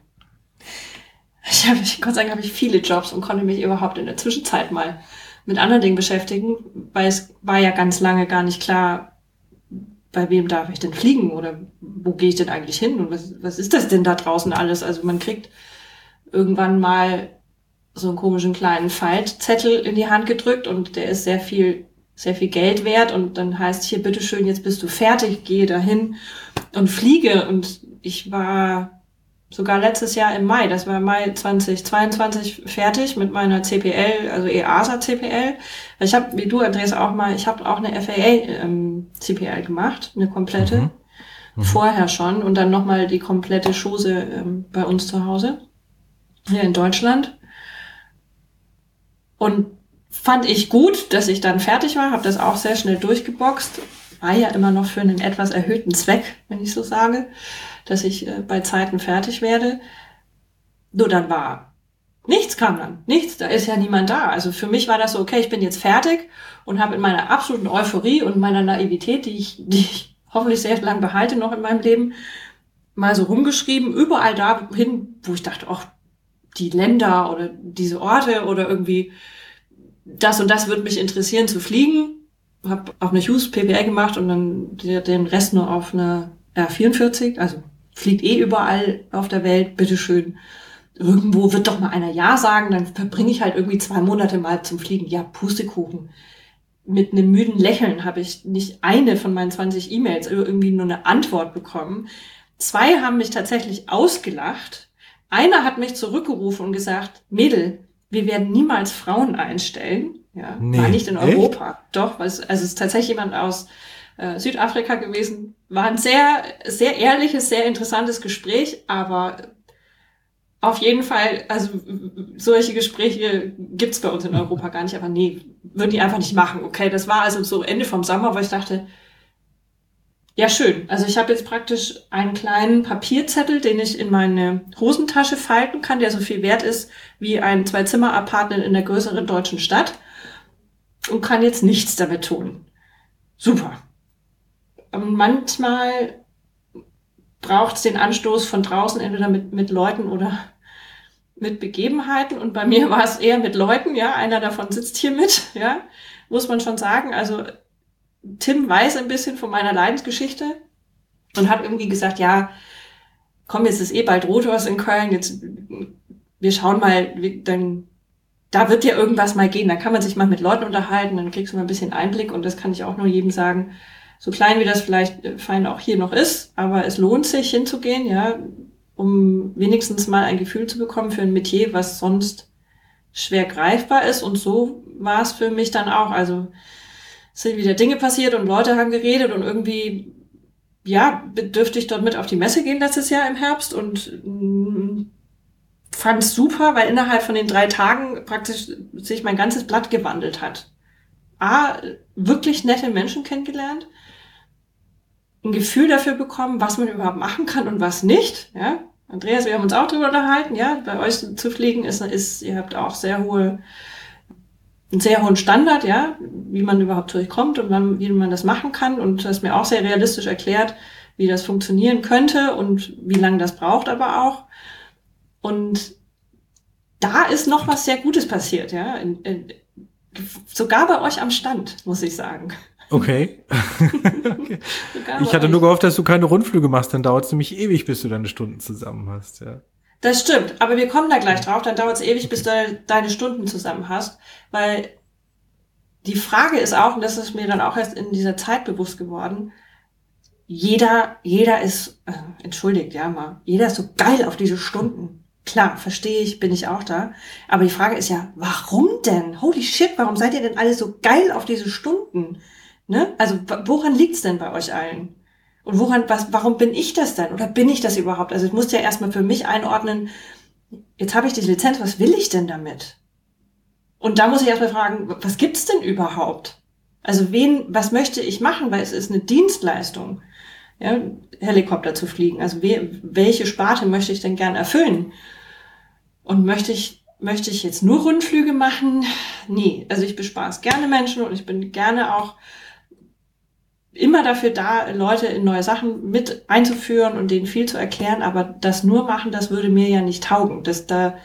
Ich habe, Gott sei Dank habe ich viele Jobs und konnte mich überhaupt in der Zwischenzeit mal mit anderen Dingen beschäftigen, weil es war ja ganz lange gar nicht klar, bei wem darf ich denn fliegen oder wo gehe ich denn eigentlich hin und was, was ist das denn da draußen alles? Also man kriegt irgendwann mal so einen komischen kleinen Faltzettel in die Hand gedrückt und der ist sehr viel, sehr viel Geld wert und dann heißt hier, bitteschön, jetzt bist du fertig, gehe dahin und fliege. Und ich war sogar letztes Jahr im Mai, das war Mai zweitausendzweiundzwanzig, fertig mit meiner C P L, also E A S A C P L. Ich habe, wie du, Andreas, auch mal, ich habe auch eine F A A ähm, C P L gemacht, eine komplette, mhm. Mhm. vorher schon und dann nochmal die komplette Chose ähm, bei uns zu Hause, hier in Deutschland. Und fand ich gut, dass ich dann fertig war, habe das auch sehr schnell durchgeboxt, war ja immer noch für einen etwas erhöhten Zweck, wenn ich so sage, dass ich äh, bei Zeiten fertig werde. Nur dann war, nichts kam dann, nichts, da ist ja niemand da. Also für mich war das so, okay, ich bin jetzt fertig und habe in meiner absoluten Euphorie und meiner Naivität, die ich, die ich hoffentlich sehr lang behalte noch in meinem Leben, mal so rumgeschrieben, überall dahin, wo ich dachte, ach, die Länder oder diese Orte oder irgendwie das und das würde mich interessieren zu fliegen. Habe auf eine Hughes P P L gemacht und dann den Rest nur auf eine R vierundvierzig, also fliegt eh überall auf der Welt, bitteschön. Irgendwo wird doch mal einer Ja sagen, dann verbringe ich halt irgendwie zwei Monate mal zum Fliegen. Ja, Pustekuchen. Mit einem müden Lächeln habe ich nicht eine von meinen zwanzig E-Mails irgendwie nur eine Antwort bekommen. Zwei haben mich tatsächlich ausgelacht. Einer hat mich zurückgerufen und gesagt, Mädel, wir werden niemals Frauen einstellen. Ja, nee, war nicht in Europa. Echt? Doch, also es ist tatsächlich jemand aus äh, Südafrika gewesen. War ein sehr, sehr ehrliches, sehr interessantes Gespräch, aber auf jeden Fall, also solche Gespräche gibt's bei uns in Europa gar nicht, aber nee, würden die einfach nicht machen. Okay, das war also so Ende vom Sommer, wo ich dachte, ja schön, also ich habe jetzt praktisch einen kleinen Papierzettel, den ich in meine Hosentasche falten kann, der so viel wert ist wie ein Zwei-Zimmer-Apartment in der größeren deutschen Stadt und kann jetzt nichts damit tun. Super. Und manchmal braucht's den Anstoß von draußen, entweder mit, mit Leuten oder mit Begebenheiten. Und bei mir war es eher mit Leuten, ja. Einer davon sitzt hier mit, ja. Muss man schon sagen. Also Tim weiß ein bisschen von meiner Leidensgeschichte und hat irgendwie gesagt, ja, komm, jetzt ist eh bald Rothorst in Köln, jetzt, wir schauen mal, dann, da wird ja irgendwas mal gehen. Da kann man sich mal mit Leuten unterhalten, dann kriegst du mal ein bisschen Einblick und das kann ich auch nur jedem sagen. So klein wie das vielleicht fein auch hier noch ist, aber es lohnt sich hinzugehen, ja, um wenigstens mal ein Gefühl zu bekommen für ein Metier, was sonst schwer greifbar ist. Und so war es für mich dann auch. Also es sind wieder Dinge passiert und Leute haben geredet und irgendwie, ja, dürfte ich dort mit auf die Messe gehen letztes Jahr im Herbst und mh, fand es super, weil innerhalb von den drei Tagen praktisch sich mein ganzes Blatt gewandelt hat. A, wirklich nette Menschen kennengelernt, ein Gefühl dafür bekommen, was man überhaupt machen kann und was nicht, ja. Andreas, wir haben uns auch drüber unterhalten, ja. Bei euch zu fliegen ist, ist, ihr habt auch sehr hohe, einen sehr hohen Standard, ja, wie man überhaupt durchkommt und wann, wie man das machen kann. Und du hast mir auch sehr realistisch erklärt, wie das funktionieren könnte und wie lange das braucht aber auch. Und da ist noch was sehr Gutes passiert, ja. In, in, sogar bei euch am Stand, muss ich sagen. Okay. okay. Ich hatte nur gehofft, dass du keine Rundflüge machst, dann dauert es nämlich ewig, bis du deine Stunden zusammen hast, ja. Das stimmt, aber wir kommen da gleich drauf, dann dauert es ewig, bis du deine Stunden zusammen hast, weil die Frage ist auch, und das ist mir dann auch erst in dieser Zeit bewusst geworden, jeder, jeder ist, äh, entschuldigt, ja mal, jeder ist so geil auf diese Stunden. Klar, verstehe ich, bin ich auch da. Aber die Frage ist ja, warum denn? Holy shit, warum seid ihr denn alle so geil auf diese Stunden? Ne? Also woran liegt's denn bei euch allen? Und woran, was, warum bin ich das denn? Oder bin ich das überhaupt? Also ich musste ja erstmal für mich einordnen, jetzt habe ich diese Lizenz, was will ich denn damit? Und da muss ich erstmal fragen, was gibt's denn überhaupt? Also wen, was möchte ich machen? Weil es ist eine Dienstleistung, ja, Helikopter zu fliegen. Also we, welche Sparte möchte ich denn gern erfüllen? Und möchte ich, möchte ich jetzt nur Rundflüge machen? Nee, also ich bespaß gerne Menschen und ich bin gerne auch immer dafür da, Leute in neue Sachen mit einzuführen und denen viel zu erklären, aber das nur machen, das würde mir ja nicht taugen. Das da,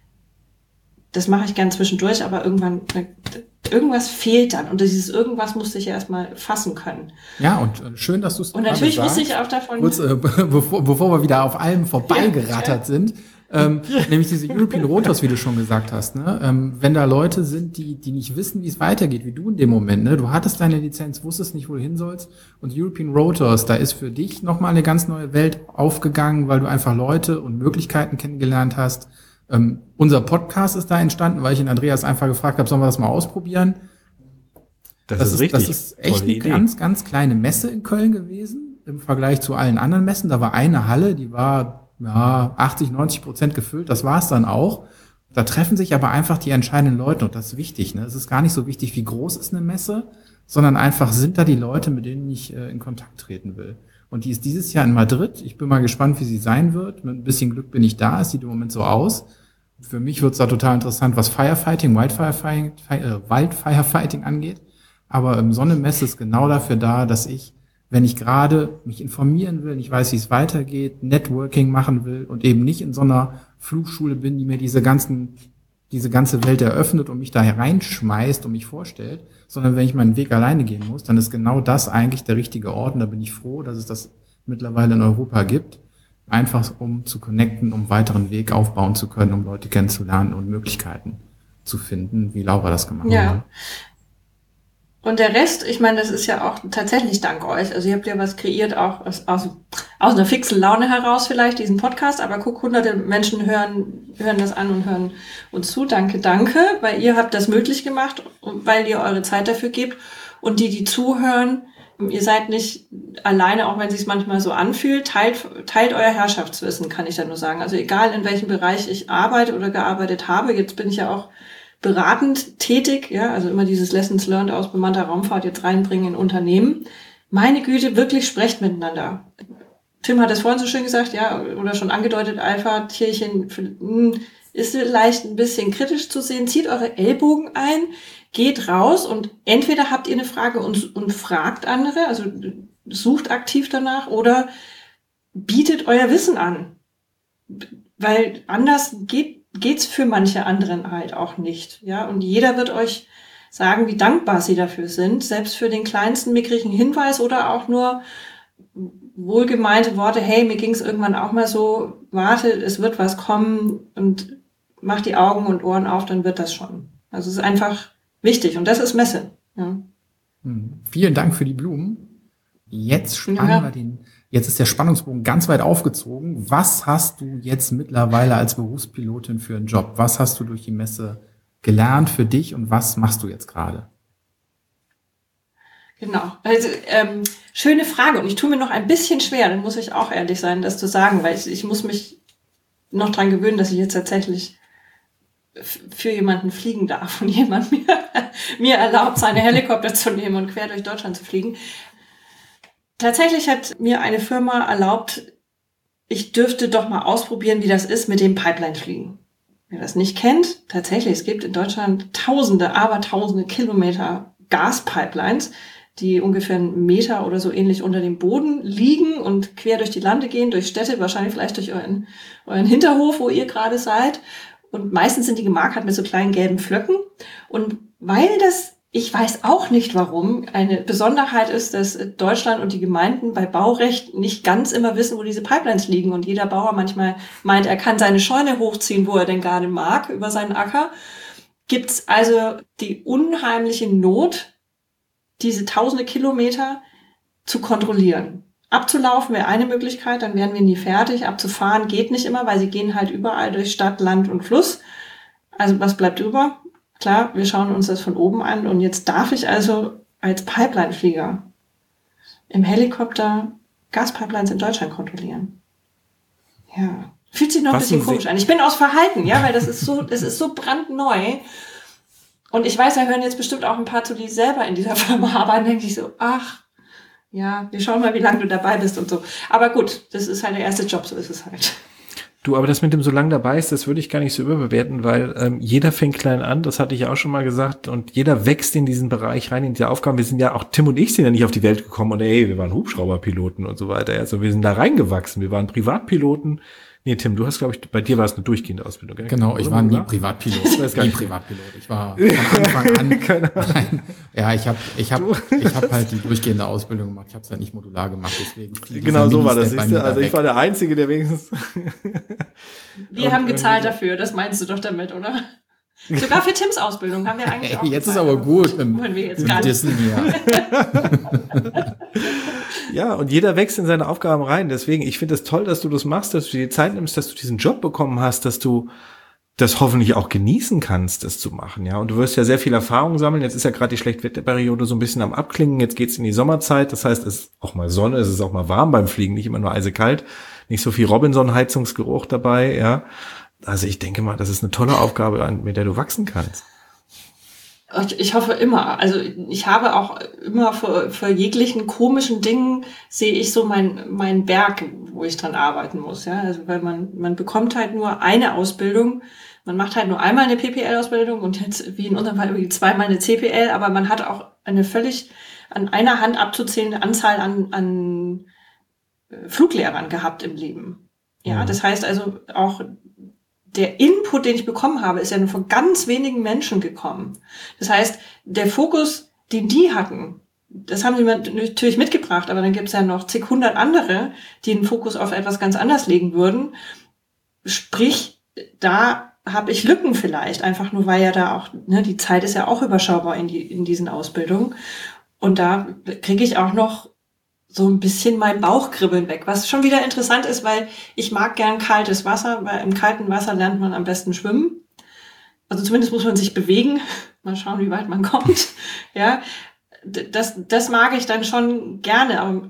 das mache ich gern zwischendurch, aber irgendwann, irgendwas fehlt dann und dieses irgendwas musste ich ja erstmal fassen können. Ja, und schön, dass du es Und natürlich wusste ich auch davon. Kurz, äh, bevor, bevor wir wieder auf allem vorbeigerattert ja, sind, ähm, nämlich diese European Rothorst, wie du schon gesagt hast, ne? Ähm, wenn da Leute sind, die die nicht wissen, wie es weitergeht, wie du in dem Moment, ne? Du hattest deine Lizenz, wusstest nicht, wo du hin sollst und European Rothorst, da ist für dich nochmal eine ganz neue Welt aufgegangen, weil du einfach Leute und Möglichkeiten kennengelernt hast. Ähm, unser Podcast ist da entstanden, weil ich ihn Andreas einfach gefragt habe, sollen wir das mal ausprobieren? Das, das ist ist richtig. Das ist echt eine ganz, ganz kleine Messe in Köln gewesen, im Vergleich zu allen anderen Messen. Da war eine Halle, die war ja achtzig, neunzig Prozent gefüllt, das war es dann auch. Da treffen sich aber einfach die entscheidenden Leute und das ist wichtig. Ne? Es ist gar nicht so wichtig, wie groß ist eine Messe, sondern einfach sind da die Leute, mit denen ich äh, in Kontakt treten will. Und die ist dieses Jahr in Madrid. Ich bin mal gespannt, wie sie sein wird. Mit ein bisschen Glück bin ich da. Es sieht im Moment so aus. Für mich wird es da total interessant, was Firefighting, Wildfirefighting, äh, Wildfirefighting angeht. Aber ähm, so eine Messe ist genau dafür da, dass ich, wenn ich gerade mich informieren will, nicht weiß, wie es weitergeht, Networking machen will und eben nicht in so einer Flugschule bin, die mir diese ganzen, diese ganze Welt eröffnet und mich da hereinschmeißt und mich vorstellt, sondern wenn ich meinen Weg alleine gehen muss, dann ist genau das eigentlich der richtige Ort und da bin ich froh, dass es das mittlerweile in Europa gibt, einfach um zu connecten, um weiteren Weg aufbauen zu können, um Leute kennenzulernen und Möglichkeiten zu finden, wie Laura das gemacht ja. hat. Und der Rest, ich meine, das ist ja auch tatsächlich dank euch. Also ihr habt ja was kreiert, auch aus, aus, aus einer fixen Laune heraus vielleicht, diesen Podcast. Aber guck, hunderte Menschen hören, hören das an und hören uns zu. Danke, danke, weil ihr habt das möglich gemacht und weil ihr eure Zeit dafür gebt. Und die, die zuhören, Ihr seid nicht alleine, auch wenn es sich manchmal so anfühlt. Teilt, teilt euer Herrschaftswissen, kann ich da nur sagen. Also egal, in welchem Bereich ich arbeite oder gearbeitet habe. Jetzt bin ich ja auch beratend tätig. Ja, also immer dieses Lessons Learned aus bemannter Raumfahrt jetzt reinbringen in Unternehmen. Meine Güte, wirklich sprecht miteinander. Tim hat es vorhin so schön gesagt, ja, oder schon angedeutet, Alpha-Tierchen ist vielleicht ein bisschen kritisch zu sehen. Zieht eure Ellbogen ein. Geht raus und entweder habt ihr eine Frage und, und fragt andere, also sucht aktiv danach, oder bietet euer Wissen an. Weil anders geht, geht's für manche anderen halt auch nicht, ja. Und jeder wird euch sagen, wie dankbar sie dafür sind, selbst für den kleinsten mickrigen Hinweis oder auch nur wohlgemeinte Worte, hey, mir ging's irgendwann auch mal so, warte, es wird was kommen und mach die Augen und Ohren auf, dann wird das schon. Also es ist einfach wichtig. Und das ist Messe. Ja. Hm. Vielen Dank für die Blumen. Jetzt spannen Ja. wir den, jetzt ist der Spannungsbogen ganz weit aufgezogen. Was hast du jetzt mittlerweile als Berufspilotin für einen Job? Was hast du durch die Messe gelernt für dich und was machst du jetzt gerade? Genau. Also ähm, schöne Frage. Und ich tue mir noch ein bisschen schwer, dann muss ich auch ehrlich sein, das zu sagen, weil ich, ich muss mich noch dran gewöhnen, dass ich jetzt tatsächlich für jemanden fliegen darf und jemand mir, mir erlaubt, seine Helikopter zu nehmen und quer durch Deutschland zu fliegen. Tatsächlich hat mir eine Firma erlaubt, ich dürfte doch mal ausprobieren, wie das ist mit dem Pipeline-Fliegen. Wer das nicht kennt, tatsächlich, es gibt in Deutschland tausende, aber tausende Kilometer Gaspipelines, die ungefähr einen Meter oder so ähnlich unter dem Boden liegen und quer durch die Lande gehen, durch Städte, wahrscheinlich vielleicht durch euren, euren Hinterhof, wo ihr gerade seid. Und meistens sind die gemarkert mit so kleinen gelben Flöcken. Und weil das, ich weiß auch nicht warum, eine Besonderheit ist, dass Deutschland und die Gemeinden bei Baurecht nicht ganz immer wissen, wo diese Pipelines liegen. Und jeder Bauer manchmal meint, er kann seine Scheune hochziehen, wo er denn gerade mag, über seinen Acker. Gibt's also die unheimliche Not, diese tausende Kilometer zu kontrollieren. Abzulaufen wäre eine Möglichkeit, dann wären wir nie fertig. Abzufahren geht nicht immer, weil sie gehen halt überall durch Stadt, Land und Fluss. Also was bleibt über? Klar, wir schauen uns das von oben an und jetzt darf ich also als Pipeline-Flieger im Helikopter Gaspipelines in Deutschland kontrollieren. Ja, fühlt sich noch ein Was bisschen ein komisch an. Ich bin aus Verhalten, ja, weil das ist so, das ist so brandneu. Und ich weiß, da hören jetzt bestimmt auch ein paar zu, die selber in dieser Firma arbeiten, denke ich so, ach, ja, wir schauen mal, wie lange du dabei bist und so. Aber gut, das ist halt der erste Job, so ist es halt. Du, aber das mit dem so lang dabei ist, das würde ich gar nicht so überbewerten, weil ähm, jeder fängt klein an, das hatte ich ja auch schon mal gesagt, und jeder wächst in diesen Bereich rein, in diese Aufgaben. Wir sind ja, auch Tim und ich sind ja nicht auf die Welt gekommen und ey, wir waren Hubschrauberpiloten und so weiter. Also wir sind da reingewachsen, wir waren Privatpiloten. Nee, Tim, du hast, glaube ich, bei dir war es eine durchgehende Ausbildung, gell? Genau, ich war nie Privatpilot. Ich war nie Privatpilot. Ich war von Anfang an. Keine Nein, ja, ich habe ich hab, ich hab halt die durchgehende Ausbildung gemacht. Ich habe es halt nicht modular gemacht, deswegen. Genau so war das, siehst du? Also ich war der Einzige, der wenigstens. Wir haben gezahlt dafür, das meinst du doch damit, oder? Sogar für Tims Ausbildung haben wir eigentlich Ey, auch jetzt gezahlt. ist aber gut. Wollen wir jetzt gar nicht. Dissen hier. Ja, und jeder wächst in seine Aufgaben rein. Deswegen, ich finde es toll, dass du das machst, dass du dir die Zeit nimmst, dass du diesen Job bekommen hast, dass du das hoffentlich auch genießen kannst, das zu machen. Ja, und du wirst ja sehr viel Erfahrung sammeln. Jetzt ist ja gerade die Schlechtwetterperiode so ein bisschen am Abklingen. Jetzt geht's in die Sommerzeit. Das heißt, es ist auch mal Sonne, es ist auch mal warm beim Fliegen, nicht immer nur eisekalt. Nicht so viel Robinson-Heizungsgeruch dabei, ja. Also ich denke mal, das ist eine tolle Aufgabe, mit der du wachsen kannst. Ich, ich hoffe immer. Also ich habe auch immer für, für jeglichen komischen Dingen sehe ich so mein mein Berg, wo ich dran arbeiten muss. Ja, also weil man man bekommt halt nur eine Ausbildung, man macht halt nur einmal eine P P L-Ausbildung und jetzt wie in unserem Fall irgendwie zweimal eine C P L, aber man hat auch eine völlig an einer Hand abzuzählende Anzahl an an Fluglehrern gehabt im Leben. Ja, das heißt also auch der Input, den ich bekommen habe, ist ja nur von ganz wenigen Menschen gekommen. Das heißt, der Fokus, den die hatten, das haben sie mir natürlich mitgebracht, aber dann gibt es ja noch zig hundert andere, die den Fokus auf etwas ganz anderes legen würden. Sprich, da habe ich Lücken vielleicht, einfach nur, weil ja da auch, ne, die Zeit ist ja auch überschaubar in, die, in diesen Ausbildungen. Und da kriege ich auch noch so ein bisschen mein Bauchkribbeln weg, was schon wieder interessant ist, weil ich mag gern kaltes Wasser, weil im kalten Wasser lernt man am besten schwimmen. Also zumindest muss man sich bewegen. Mal schauen, wie weit man kommt. Ja, das, das mag ich dann schon gerne, aber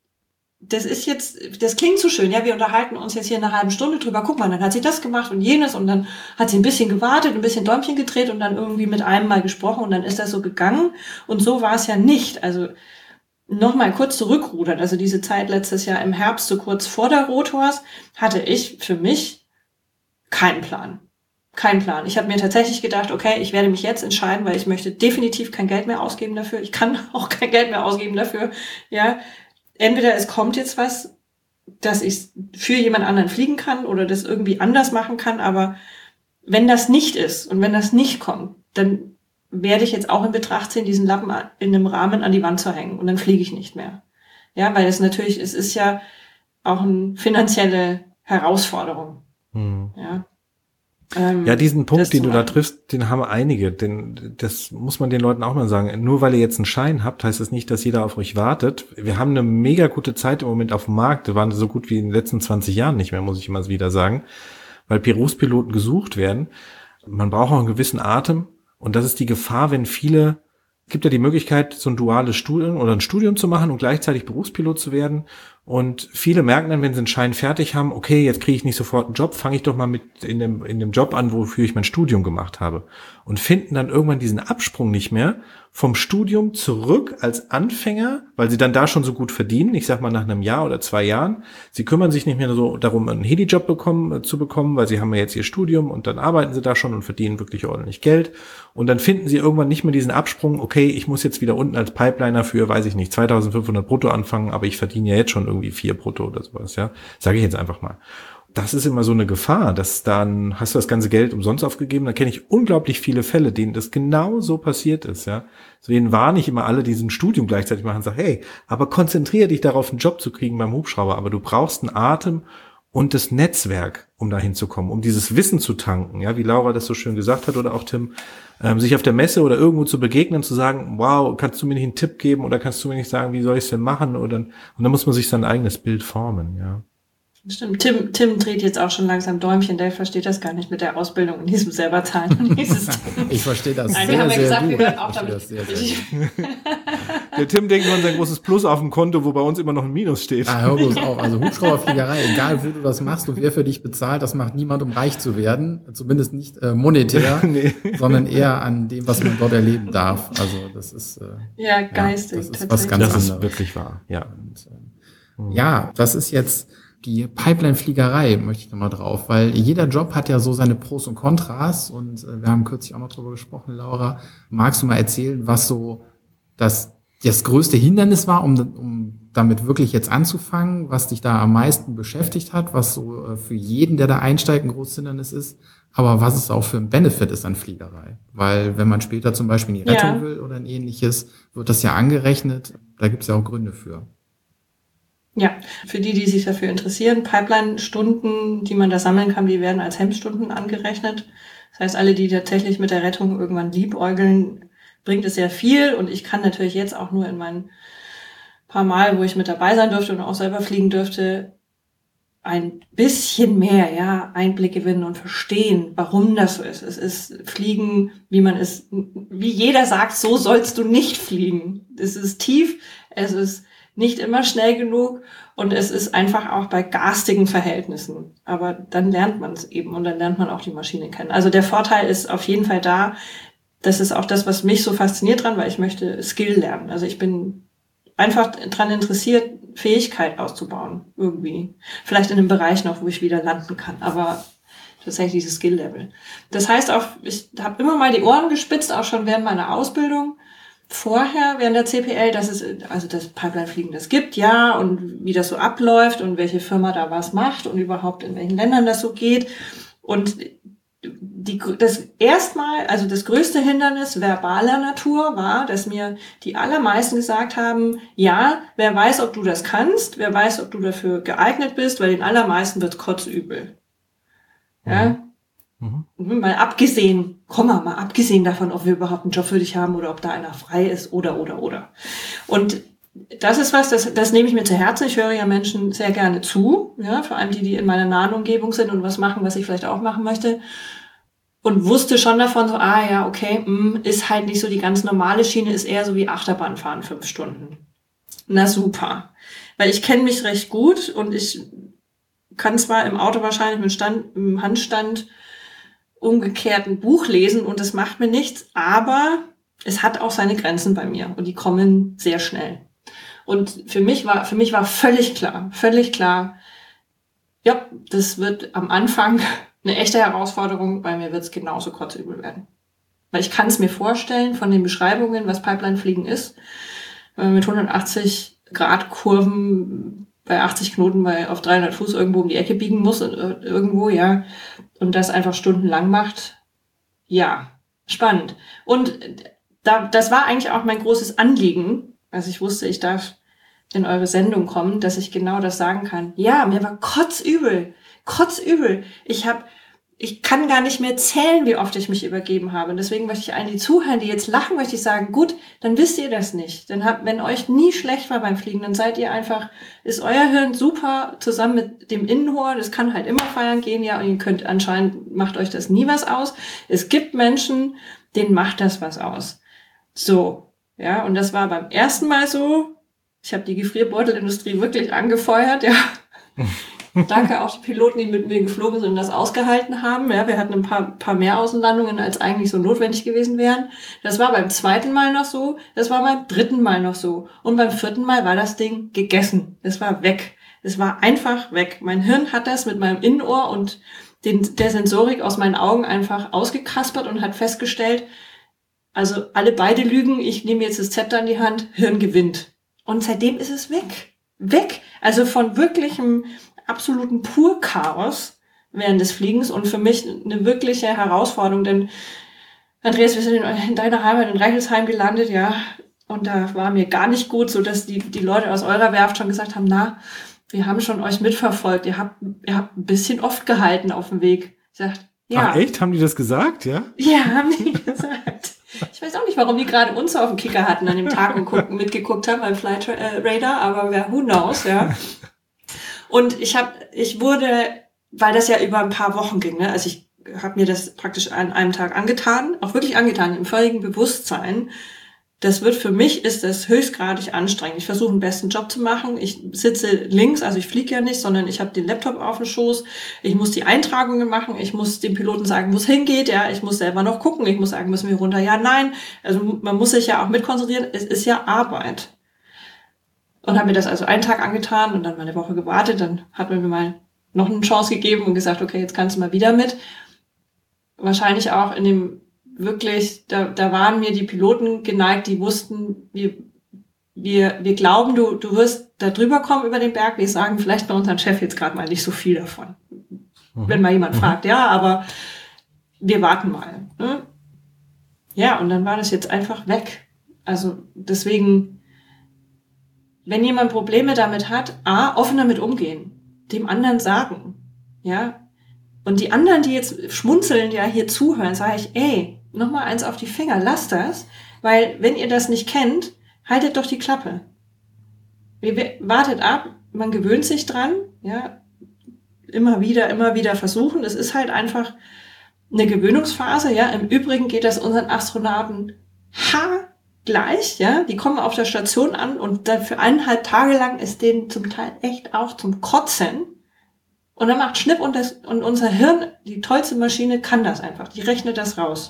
das ist jetzt, das klingt zu schön, ja, wir unterhalten uns jetzt hier eine halbe Stunde drüber, guck mal, dann hat sie das gemacht und jenes und dann hat sie ein bisschen gewartet, ein bisschen Däumchen gedreht und dann irgendwie mit einem mal gesprochen und dann ist das so gegangen und so war es ja nicht, also nochmal kurz zurückrudern, also diese Zeit letztes Jahr im Herbst, so kurz vor der Rothorse, hatte ich für mich keinen Plan. Kein Plan. Ich habe mir tatsächlich gedacht, okay, ich werde mich jetzt entscheiden, weil ich möchte definitiv kein Geld mehr ausgeben dafür. Ich kann auch kein Geld mehr ausgeben dafür. Ja, entweder es kommt jetzt was, dass ich für jemand anderen fliegen kann oder das irgendwie anders machen kann. Aber wenn das nicht ist und wenn das nicht kommt, dann werde ich jetzt auch in Betracht ziehen, diesen Lappen in einem Rahmen an die Wand zu hängen und dann fliege ich nicht mehr. Ja, weil es natürlich, es ist ja auch eine finanzielle Herausforderung. Hm. Ja. Ja, diesen Punkt, den du da triffst, den haben einige. Den, das muss man den Leuten auch mal sagen. Nur weil ihr jetzt einen Schein habt, heißt das nicht, dass jeder auf euch wartet. Wir haben eine mega gute Zeit im Moment auf dem Markt. Wir waren so gut wie in den letzten zwanzig Jahren nicht mehr, muss ich immer wieder sagen. Weil Berufspiloten gesucht werden. Man braucht auch einen gewissen Atem. Und das ist die Gefahr, wenn viele, es gibt ja die Möglichkeit, so ein duales Studium oder ein Studium zu machen und gleichzeitig Berufspilot zu werden. Und viele merken dann, wenn sie einen Schein fertig haben, okay, jetzt kriege ich nicht sofort einen Job, fange ich doch mal mit in dem in dem Job an, wofür ich mein Studium gemacht habe. Und finden dann irgendwann diesen Absprung nicht mehr vom Studium zurück als Anfänger, weil sie dann da schon so gut verdienen, ich sag mal nach einem Jahr oder zwei Jahren. Sie kümmern sich nicht mehr so darum, einen Heli-Job bekommen, zu bekommen, weil sie haben ja jetzt ihr Studium und dann arbeiten sie da schon und verdienen wirklich ordentlich Geld. Und dann finden sie irgendwann nicht mehr diesen Absprung, okay, ich muss jetzt wieder unten als Pipeliner für, weiß ich nicht, zweitausendfünfhundert brutto anfangen, aber ich verdiene ja jetzt schon irgendwie vier brutto oder sowas, ja. Sage ich jetzt einfach mal. Das ist immer so eine Gefahr, dass dann hast du das ganze Geld umsonst aufgegeben. Da kenne ich unglaublich viele Fälle, denen das genau so passiert ist, ja. Deswegen warne ich immer alle, die ein Studium gleichzeitig machen und sage, hey, aber konzentriere dich darauf, einen Job zu kriegen beim Hubschrauber. Aber du brauchst einen Atem und das Netzwerk, um da hinzukommen, um dieses Wissen zu tanken, ja, wie Laura das so schön gesagt hat oder auch Tim, ähm, sich auf der Messe oder irgendwo zu begegnen, zu sagen, wow, kannst du mir nicht einen Tipp geben oder kannst du mir nicht sagen, wie soll ich es denn machen? Oder, und dann muss man sich sein eigenes Bild formen, ja. Stimmt, Tim, Tim dreht jetzt auch schon langsam Däumchen, der versteht das gar nicht mit der Ausbildung in diesem selber Zahlen und dieses Ich verstehe das Nein, sehr, wir haben ja sehr gesagt, gut. wir hören auch Ich damit. verstehe das sehr, sehr gut. Der Tim denkt nur an sein großes Plus auf dem Konto, wo bei uns immer noch ein Minus steht. Ah, hör bloß auf. Also Hubschrauberfliegerei, egal wo du das machst und wer für dich bezahlt, das macht niemand, um reich zu werden. Zumindest nicht äh, monetär, nee. sondern eher an dem, was man dort erleben darf. Also das ist äh, ja geistig. Ja, das ist was ganz das anderes. Das ist wirklich wahr, ja. Und, äh, mhm. Ja, das ist jetzt die Pipeline-Fliegerei, möchte ich nochmal drauf, weil jeder Job hat ja so seine Pros und Kontras und äh, wir haben kürzlich auch noch drüber gesprochen, Laura. Magst du mal erzählen, was so das, das größte Hindernis war, um, um damit wirklich jetzt anzufangen, was dich da am meisten beschäftigt hat, was so äh, für jeden, der da einsteigt, ein großes Hindernis ist, aber was es auch für ein Benefit ist an Fliegerei. Weil wenn man später zum Beispiel in die Rettung ja. will oder ein ähnliches, wird das ja angerechnet, da gibt es ja auch Gründe für. Ja, für die, die sich dafür interessieren, Pipeline-Stunden, die man da sammeln kann, die werden als Hemmstunden angerechnet. Das heißt, alle, die tatsächlich mit der Rettung irgendwann liebäugeln, bringt es sehr viel. Und ich kann natürlich jetzt auch nur in meinen paar Mal, wo ich mit dabei sein durfte und auch selber fliegen durfte, ein bisschen mehr, ja, Einblick gewinnen und verstehen, warum das so ist. Es ist Fliegen, wie man es, wie jeder sagt, so sollst du nicht fliegen. Es ist tief, es ist nicht immer schnell genug und es ist einfach auch bei garstigen Verhältnissen. Aber dann lernt man es eben und dann lernt man auch die Maschine kennen. Also der Vorteil ist auf jeden Fall da. Das ist auch das, was mich so fasziniert dran, weil ich möchte Skill lernen. Also ich bin einfach dran interessiert, Fähigkeit auszubauen irgendwie. Vielleicht in einem Bereich noch, wo ich wieder landen kann, aber tatsächlich dieses Skill-Level. Das heißt auch, ich habe immer mal die Ohren gespitzt, auch schon während meiner Ausbildung. Vorher, während der C P L, dass es, also das Pipeline-Fliegen, das gibt, ja, und wie das so abläuft und welche Firma da was macht und überhaupt in welchen Ländern das so geht. Und die, das erstmal, also das größte Hindernis verbaler Natur war, dass mir die allermeisten gesagt haben, ja, wer weiß, ob du das kannst, wer weiß, ob du dafür geeignet bist, weil den allermeisten wird kotzübel. Ja. Mhm. Mal abgesehen, komm mal, mal abgesehen davon, ob wir überhaupt einen Job für dich haben oder ob da einer frei ist oder, oder, oder. Und das ist was, das, das nehme ich mir zu Herzen. Ich höre ja Menschen sehr gerne zu, ja, vor allem die, die in meiner nahen Umgebung sind und was machen, was ich vielleicht auch machen möchte. und wusste schon davon so, ah ja, okay, mh, ist halt nicht so die ganz normale Schiene, ist eher so wie Achterbahnfahren, fünf Stunden. Na super. Weil ich kenne mich recht gut und ich kann zwar im Auto wahrscheinlich mit Stand, im Handstand umgekehrt ein Buch lesen und das macht mir nichts, aber es hat auch seine Grenzen bei mir und die kommen sehr schnell. Und für mich war, für mich war völlig klar, völlig klar, ja, das wird am Anfang eine echte Herausforderung, bei mir wird es genauso kotzübel werden. Weil ich kann es mir vorstellen von den Beschreibungen, was Pipeline-Fliegen ist, wenn man mit hundertachtzig Grad Kurven bei achtzig Knoten bei auf dreihundert Fuß irgendwo um die Ecke biegen muss und irgendwo, ja, und das einfach stundenlang macht, ja, spannend. Und da, das war eigentlich auch mein großes Anliegen, als ich wusste, ich darf in eure Sendung kommen, dass ich genau das sagen kann. Ja, mir war kotzübel, kotzübel. Ich habe Ich kann gar nicht mehr zählen, wie oft ich mich übergeben habe. Und deswegen möchte ich allen, die zuhören, die jetzt lachen, möchte ich sagen, gut, dann wisst ihr das nicht. Dann habt, wenn euch nie schlecht war beim Fliegen, dann seid ihr einfach, ist euer Hirn super zusammen mit dem Innenohr. Das kann halt immer feiern gehen, ja. Und ihr könnt anscheinend, macht euch das nie was aus. Es gibt Menschen, denen macht das was aus. So, ja. Und das war beim ersten Mal so. Ich habe die Gefrierbeutelindustrie wirklich angefeuert, ja. Danke auch die Piloten, die mit mir geflogen sind und das ausgehalten haben. Ja, wir hatten ein paar, paar mehr Außenlandungen, als eigentlich so notwendig gewesen wären. Das war beim zweiten Mal noch so. Das war beim dritten Mal noch so. Und beim vierten Mal war das Ding gegessen. Es war weg. Es war einfach weg. Mein Hirn hat das mit meinem Innenohr und den, der Sensorik aus meinen Augen einfach ausgekaspert und hat festgestellt, also alle beide lügen. Ich nehme jetzt das Zepter in die Hand. Hirn gewinnt. Und seitdem ist es weg. Weg. Also von wirklichem absoluten Pur-Chaos während des Fliegens und für mich eine wirkliche Herausforderung, denn Andreas, wir sind in, in deiner Heimat in Reichelsheim gelandet, ja, und da war mir gar nicht gut, so dass die, die Leute aus eurer Werft schon gesagt haben, na, wir haben schon euch mitverfolgt, ihr habt, ihr habt ein bisschen oft gehalten auf dem Weg. Ich sag, ja. Ach echt? Haben die das gesagt, ja? Ja, haben die gesagt. Ich weiß auch nicht, warum die gerade uns auf dem Kicker hatten an dem Tag und gucken, mitgeguckt haben beim Flight Radar, aber wer, who knows, ja. Und ich habe, ich wurde, weil das ja über ein paar Wochen ging, ne, also ich habe mir das praktisch an einem Tag angetan, auch wirklich angetan, im völligen Bewusstsein. Das wird für mich, ist das höchstgradig anstrengend. Ich versuche einen besten Job zu machen. Ich sitze links, also ich fliege ja nicht, sondern ich habe den Laptop auf dem Schoß. Ich muss die Eintragungen machen. Ich muss dem Piloten sagen, wo es hingeht. Ja, ich muss selber noch gucken. Ich muss sagen, müssen wir runter? Ja, nein. Also man muss sich ja auch mitkonzentrieren. Es ist ja Arbeit. Und habe mir das also einen Tag angetan und dann mal eine Woche gewartet. Dann hat man mir mal noch eine Chance gegeben und gesagt, okay, jetzt kannst du mal wieder mit. Wahrscheinlich auch in dem wirklich, da, da waren mir die Piloten geneigt, die wussten, wir, wir, wir glauben, du, du wirst da drüber kommen über den Berg. Wir sagen vielleicht bei unserem Chef jetzt gerade mal nicht so viel davon. Mhm. Wenn mal jemand mhm. fragt, ja, aber wir warten mal. Ne? Ja, und dann war das jetzt einfach weg. Also deswegen, wenn jemand Probleme damit hat, a, offen damit umgehen, dem anderen sagen, ja. Und die anderen, die jetzt schmunzeln, ja hier zuhören, sage ich, ey, nochmal eins auf die Finger, lasst das, weil wenn ihr das nicht kennt, haltet doch die Klappe. Wartet ab, man gewöhnt sich dran, ja, immer wieder, immer wieder versuchen. Es ist halt einfach eine Gewöhnungsphase, ja. Im Übrigen geht das unseren Astronauten haargleich, ja. Die kommen auf der Station an und dann für eineinhalb Tage lang ist denen zum Teil echt auch zum Kotzen. Und dann macht Schnipp und, das, und unser Hirn, die tollste Maschine, kann das einfach. Die rechnet das raus.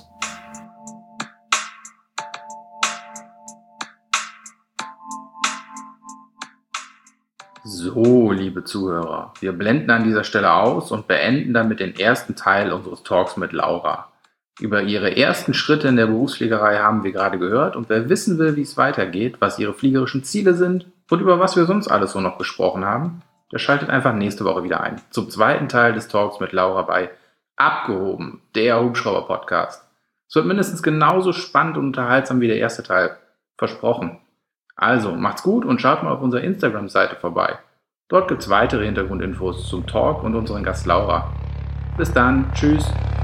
So, liebe Zuhörer, wir blenden an dieser Stelle aus und beenden damit den ersten Teil unseres Talks mit Laura. Über ihre ersten Schritte in der Berufsfliegerei haben wir gerade gehört und wer wissen will, wie es weitergeht, was ihre fliegerischen Ziele sind und über was wir sonst alles so noch gesprochen haben, der schaltet einfach nächste Woche wieder ein. Zum zweiten Teil des Talks mit Laura bei Abgehoben, der Hubschrauber-Podcast. Es wird mindestens genauso spannend und unterhaltsam wie der erste Teil. Versprochen. Also, macht's gut und schaut mal auf unserer Instagram-Seite vorbei. Dort gibt's weitere Hintergrundinfos zum Talk und unseren Gast Laura. Bis dann, tschüss.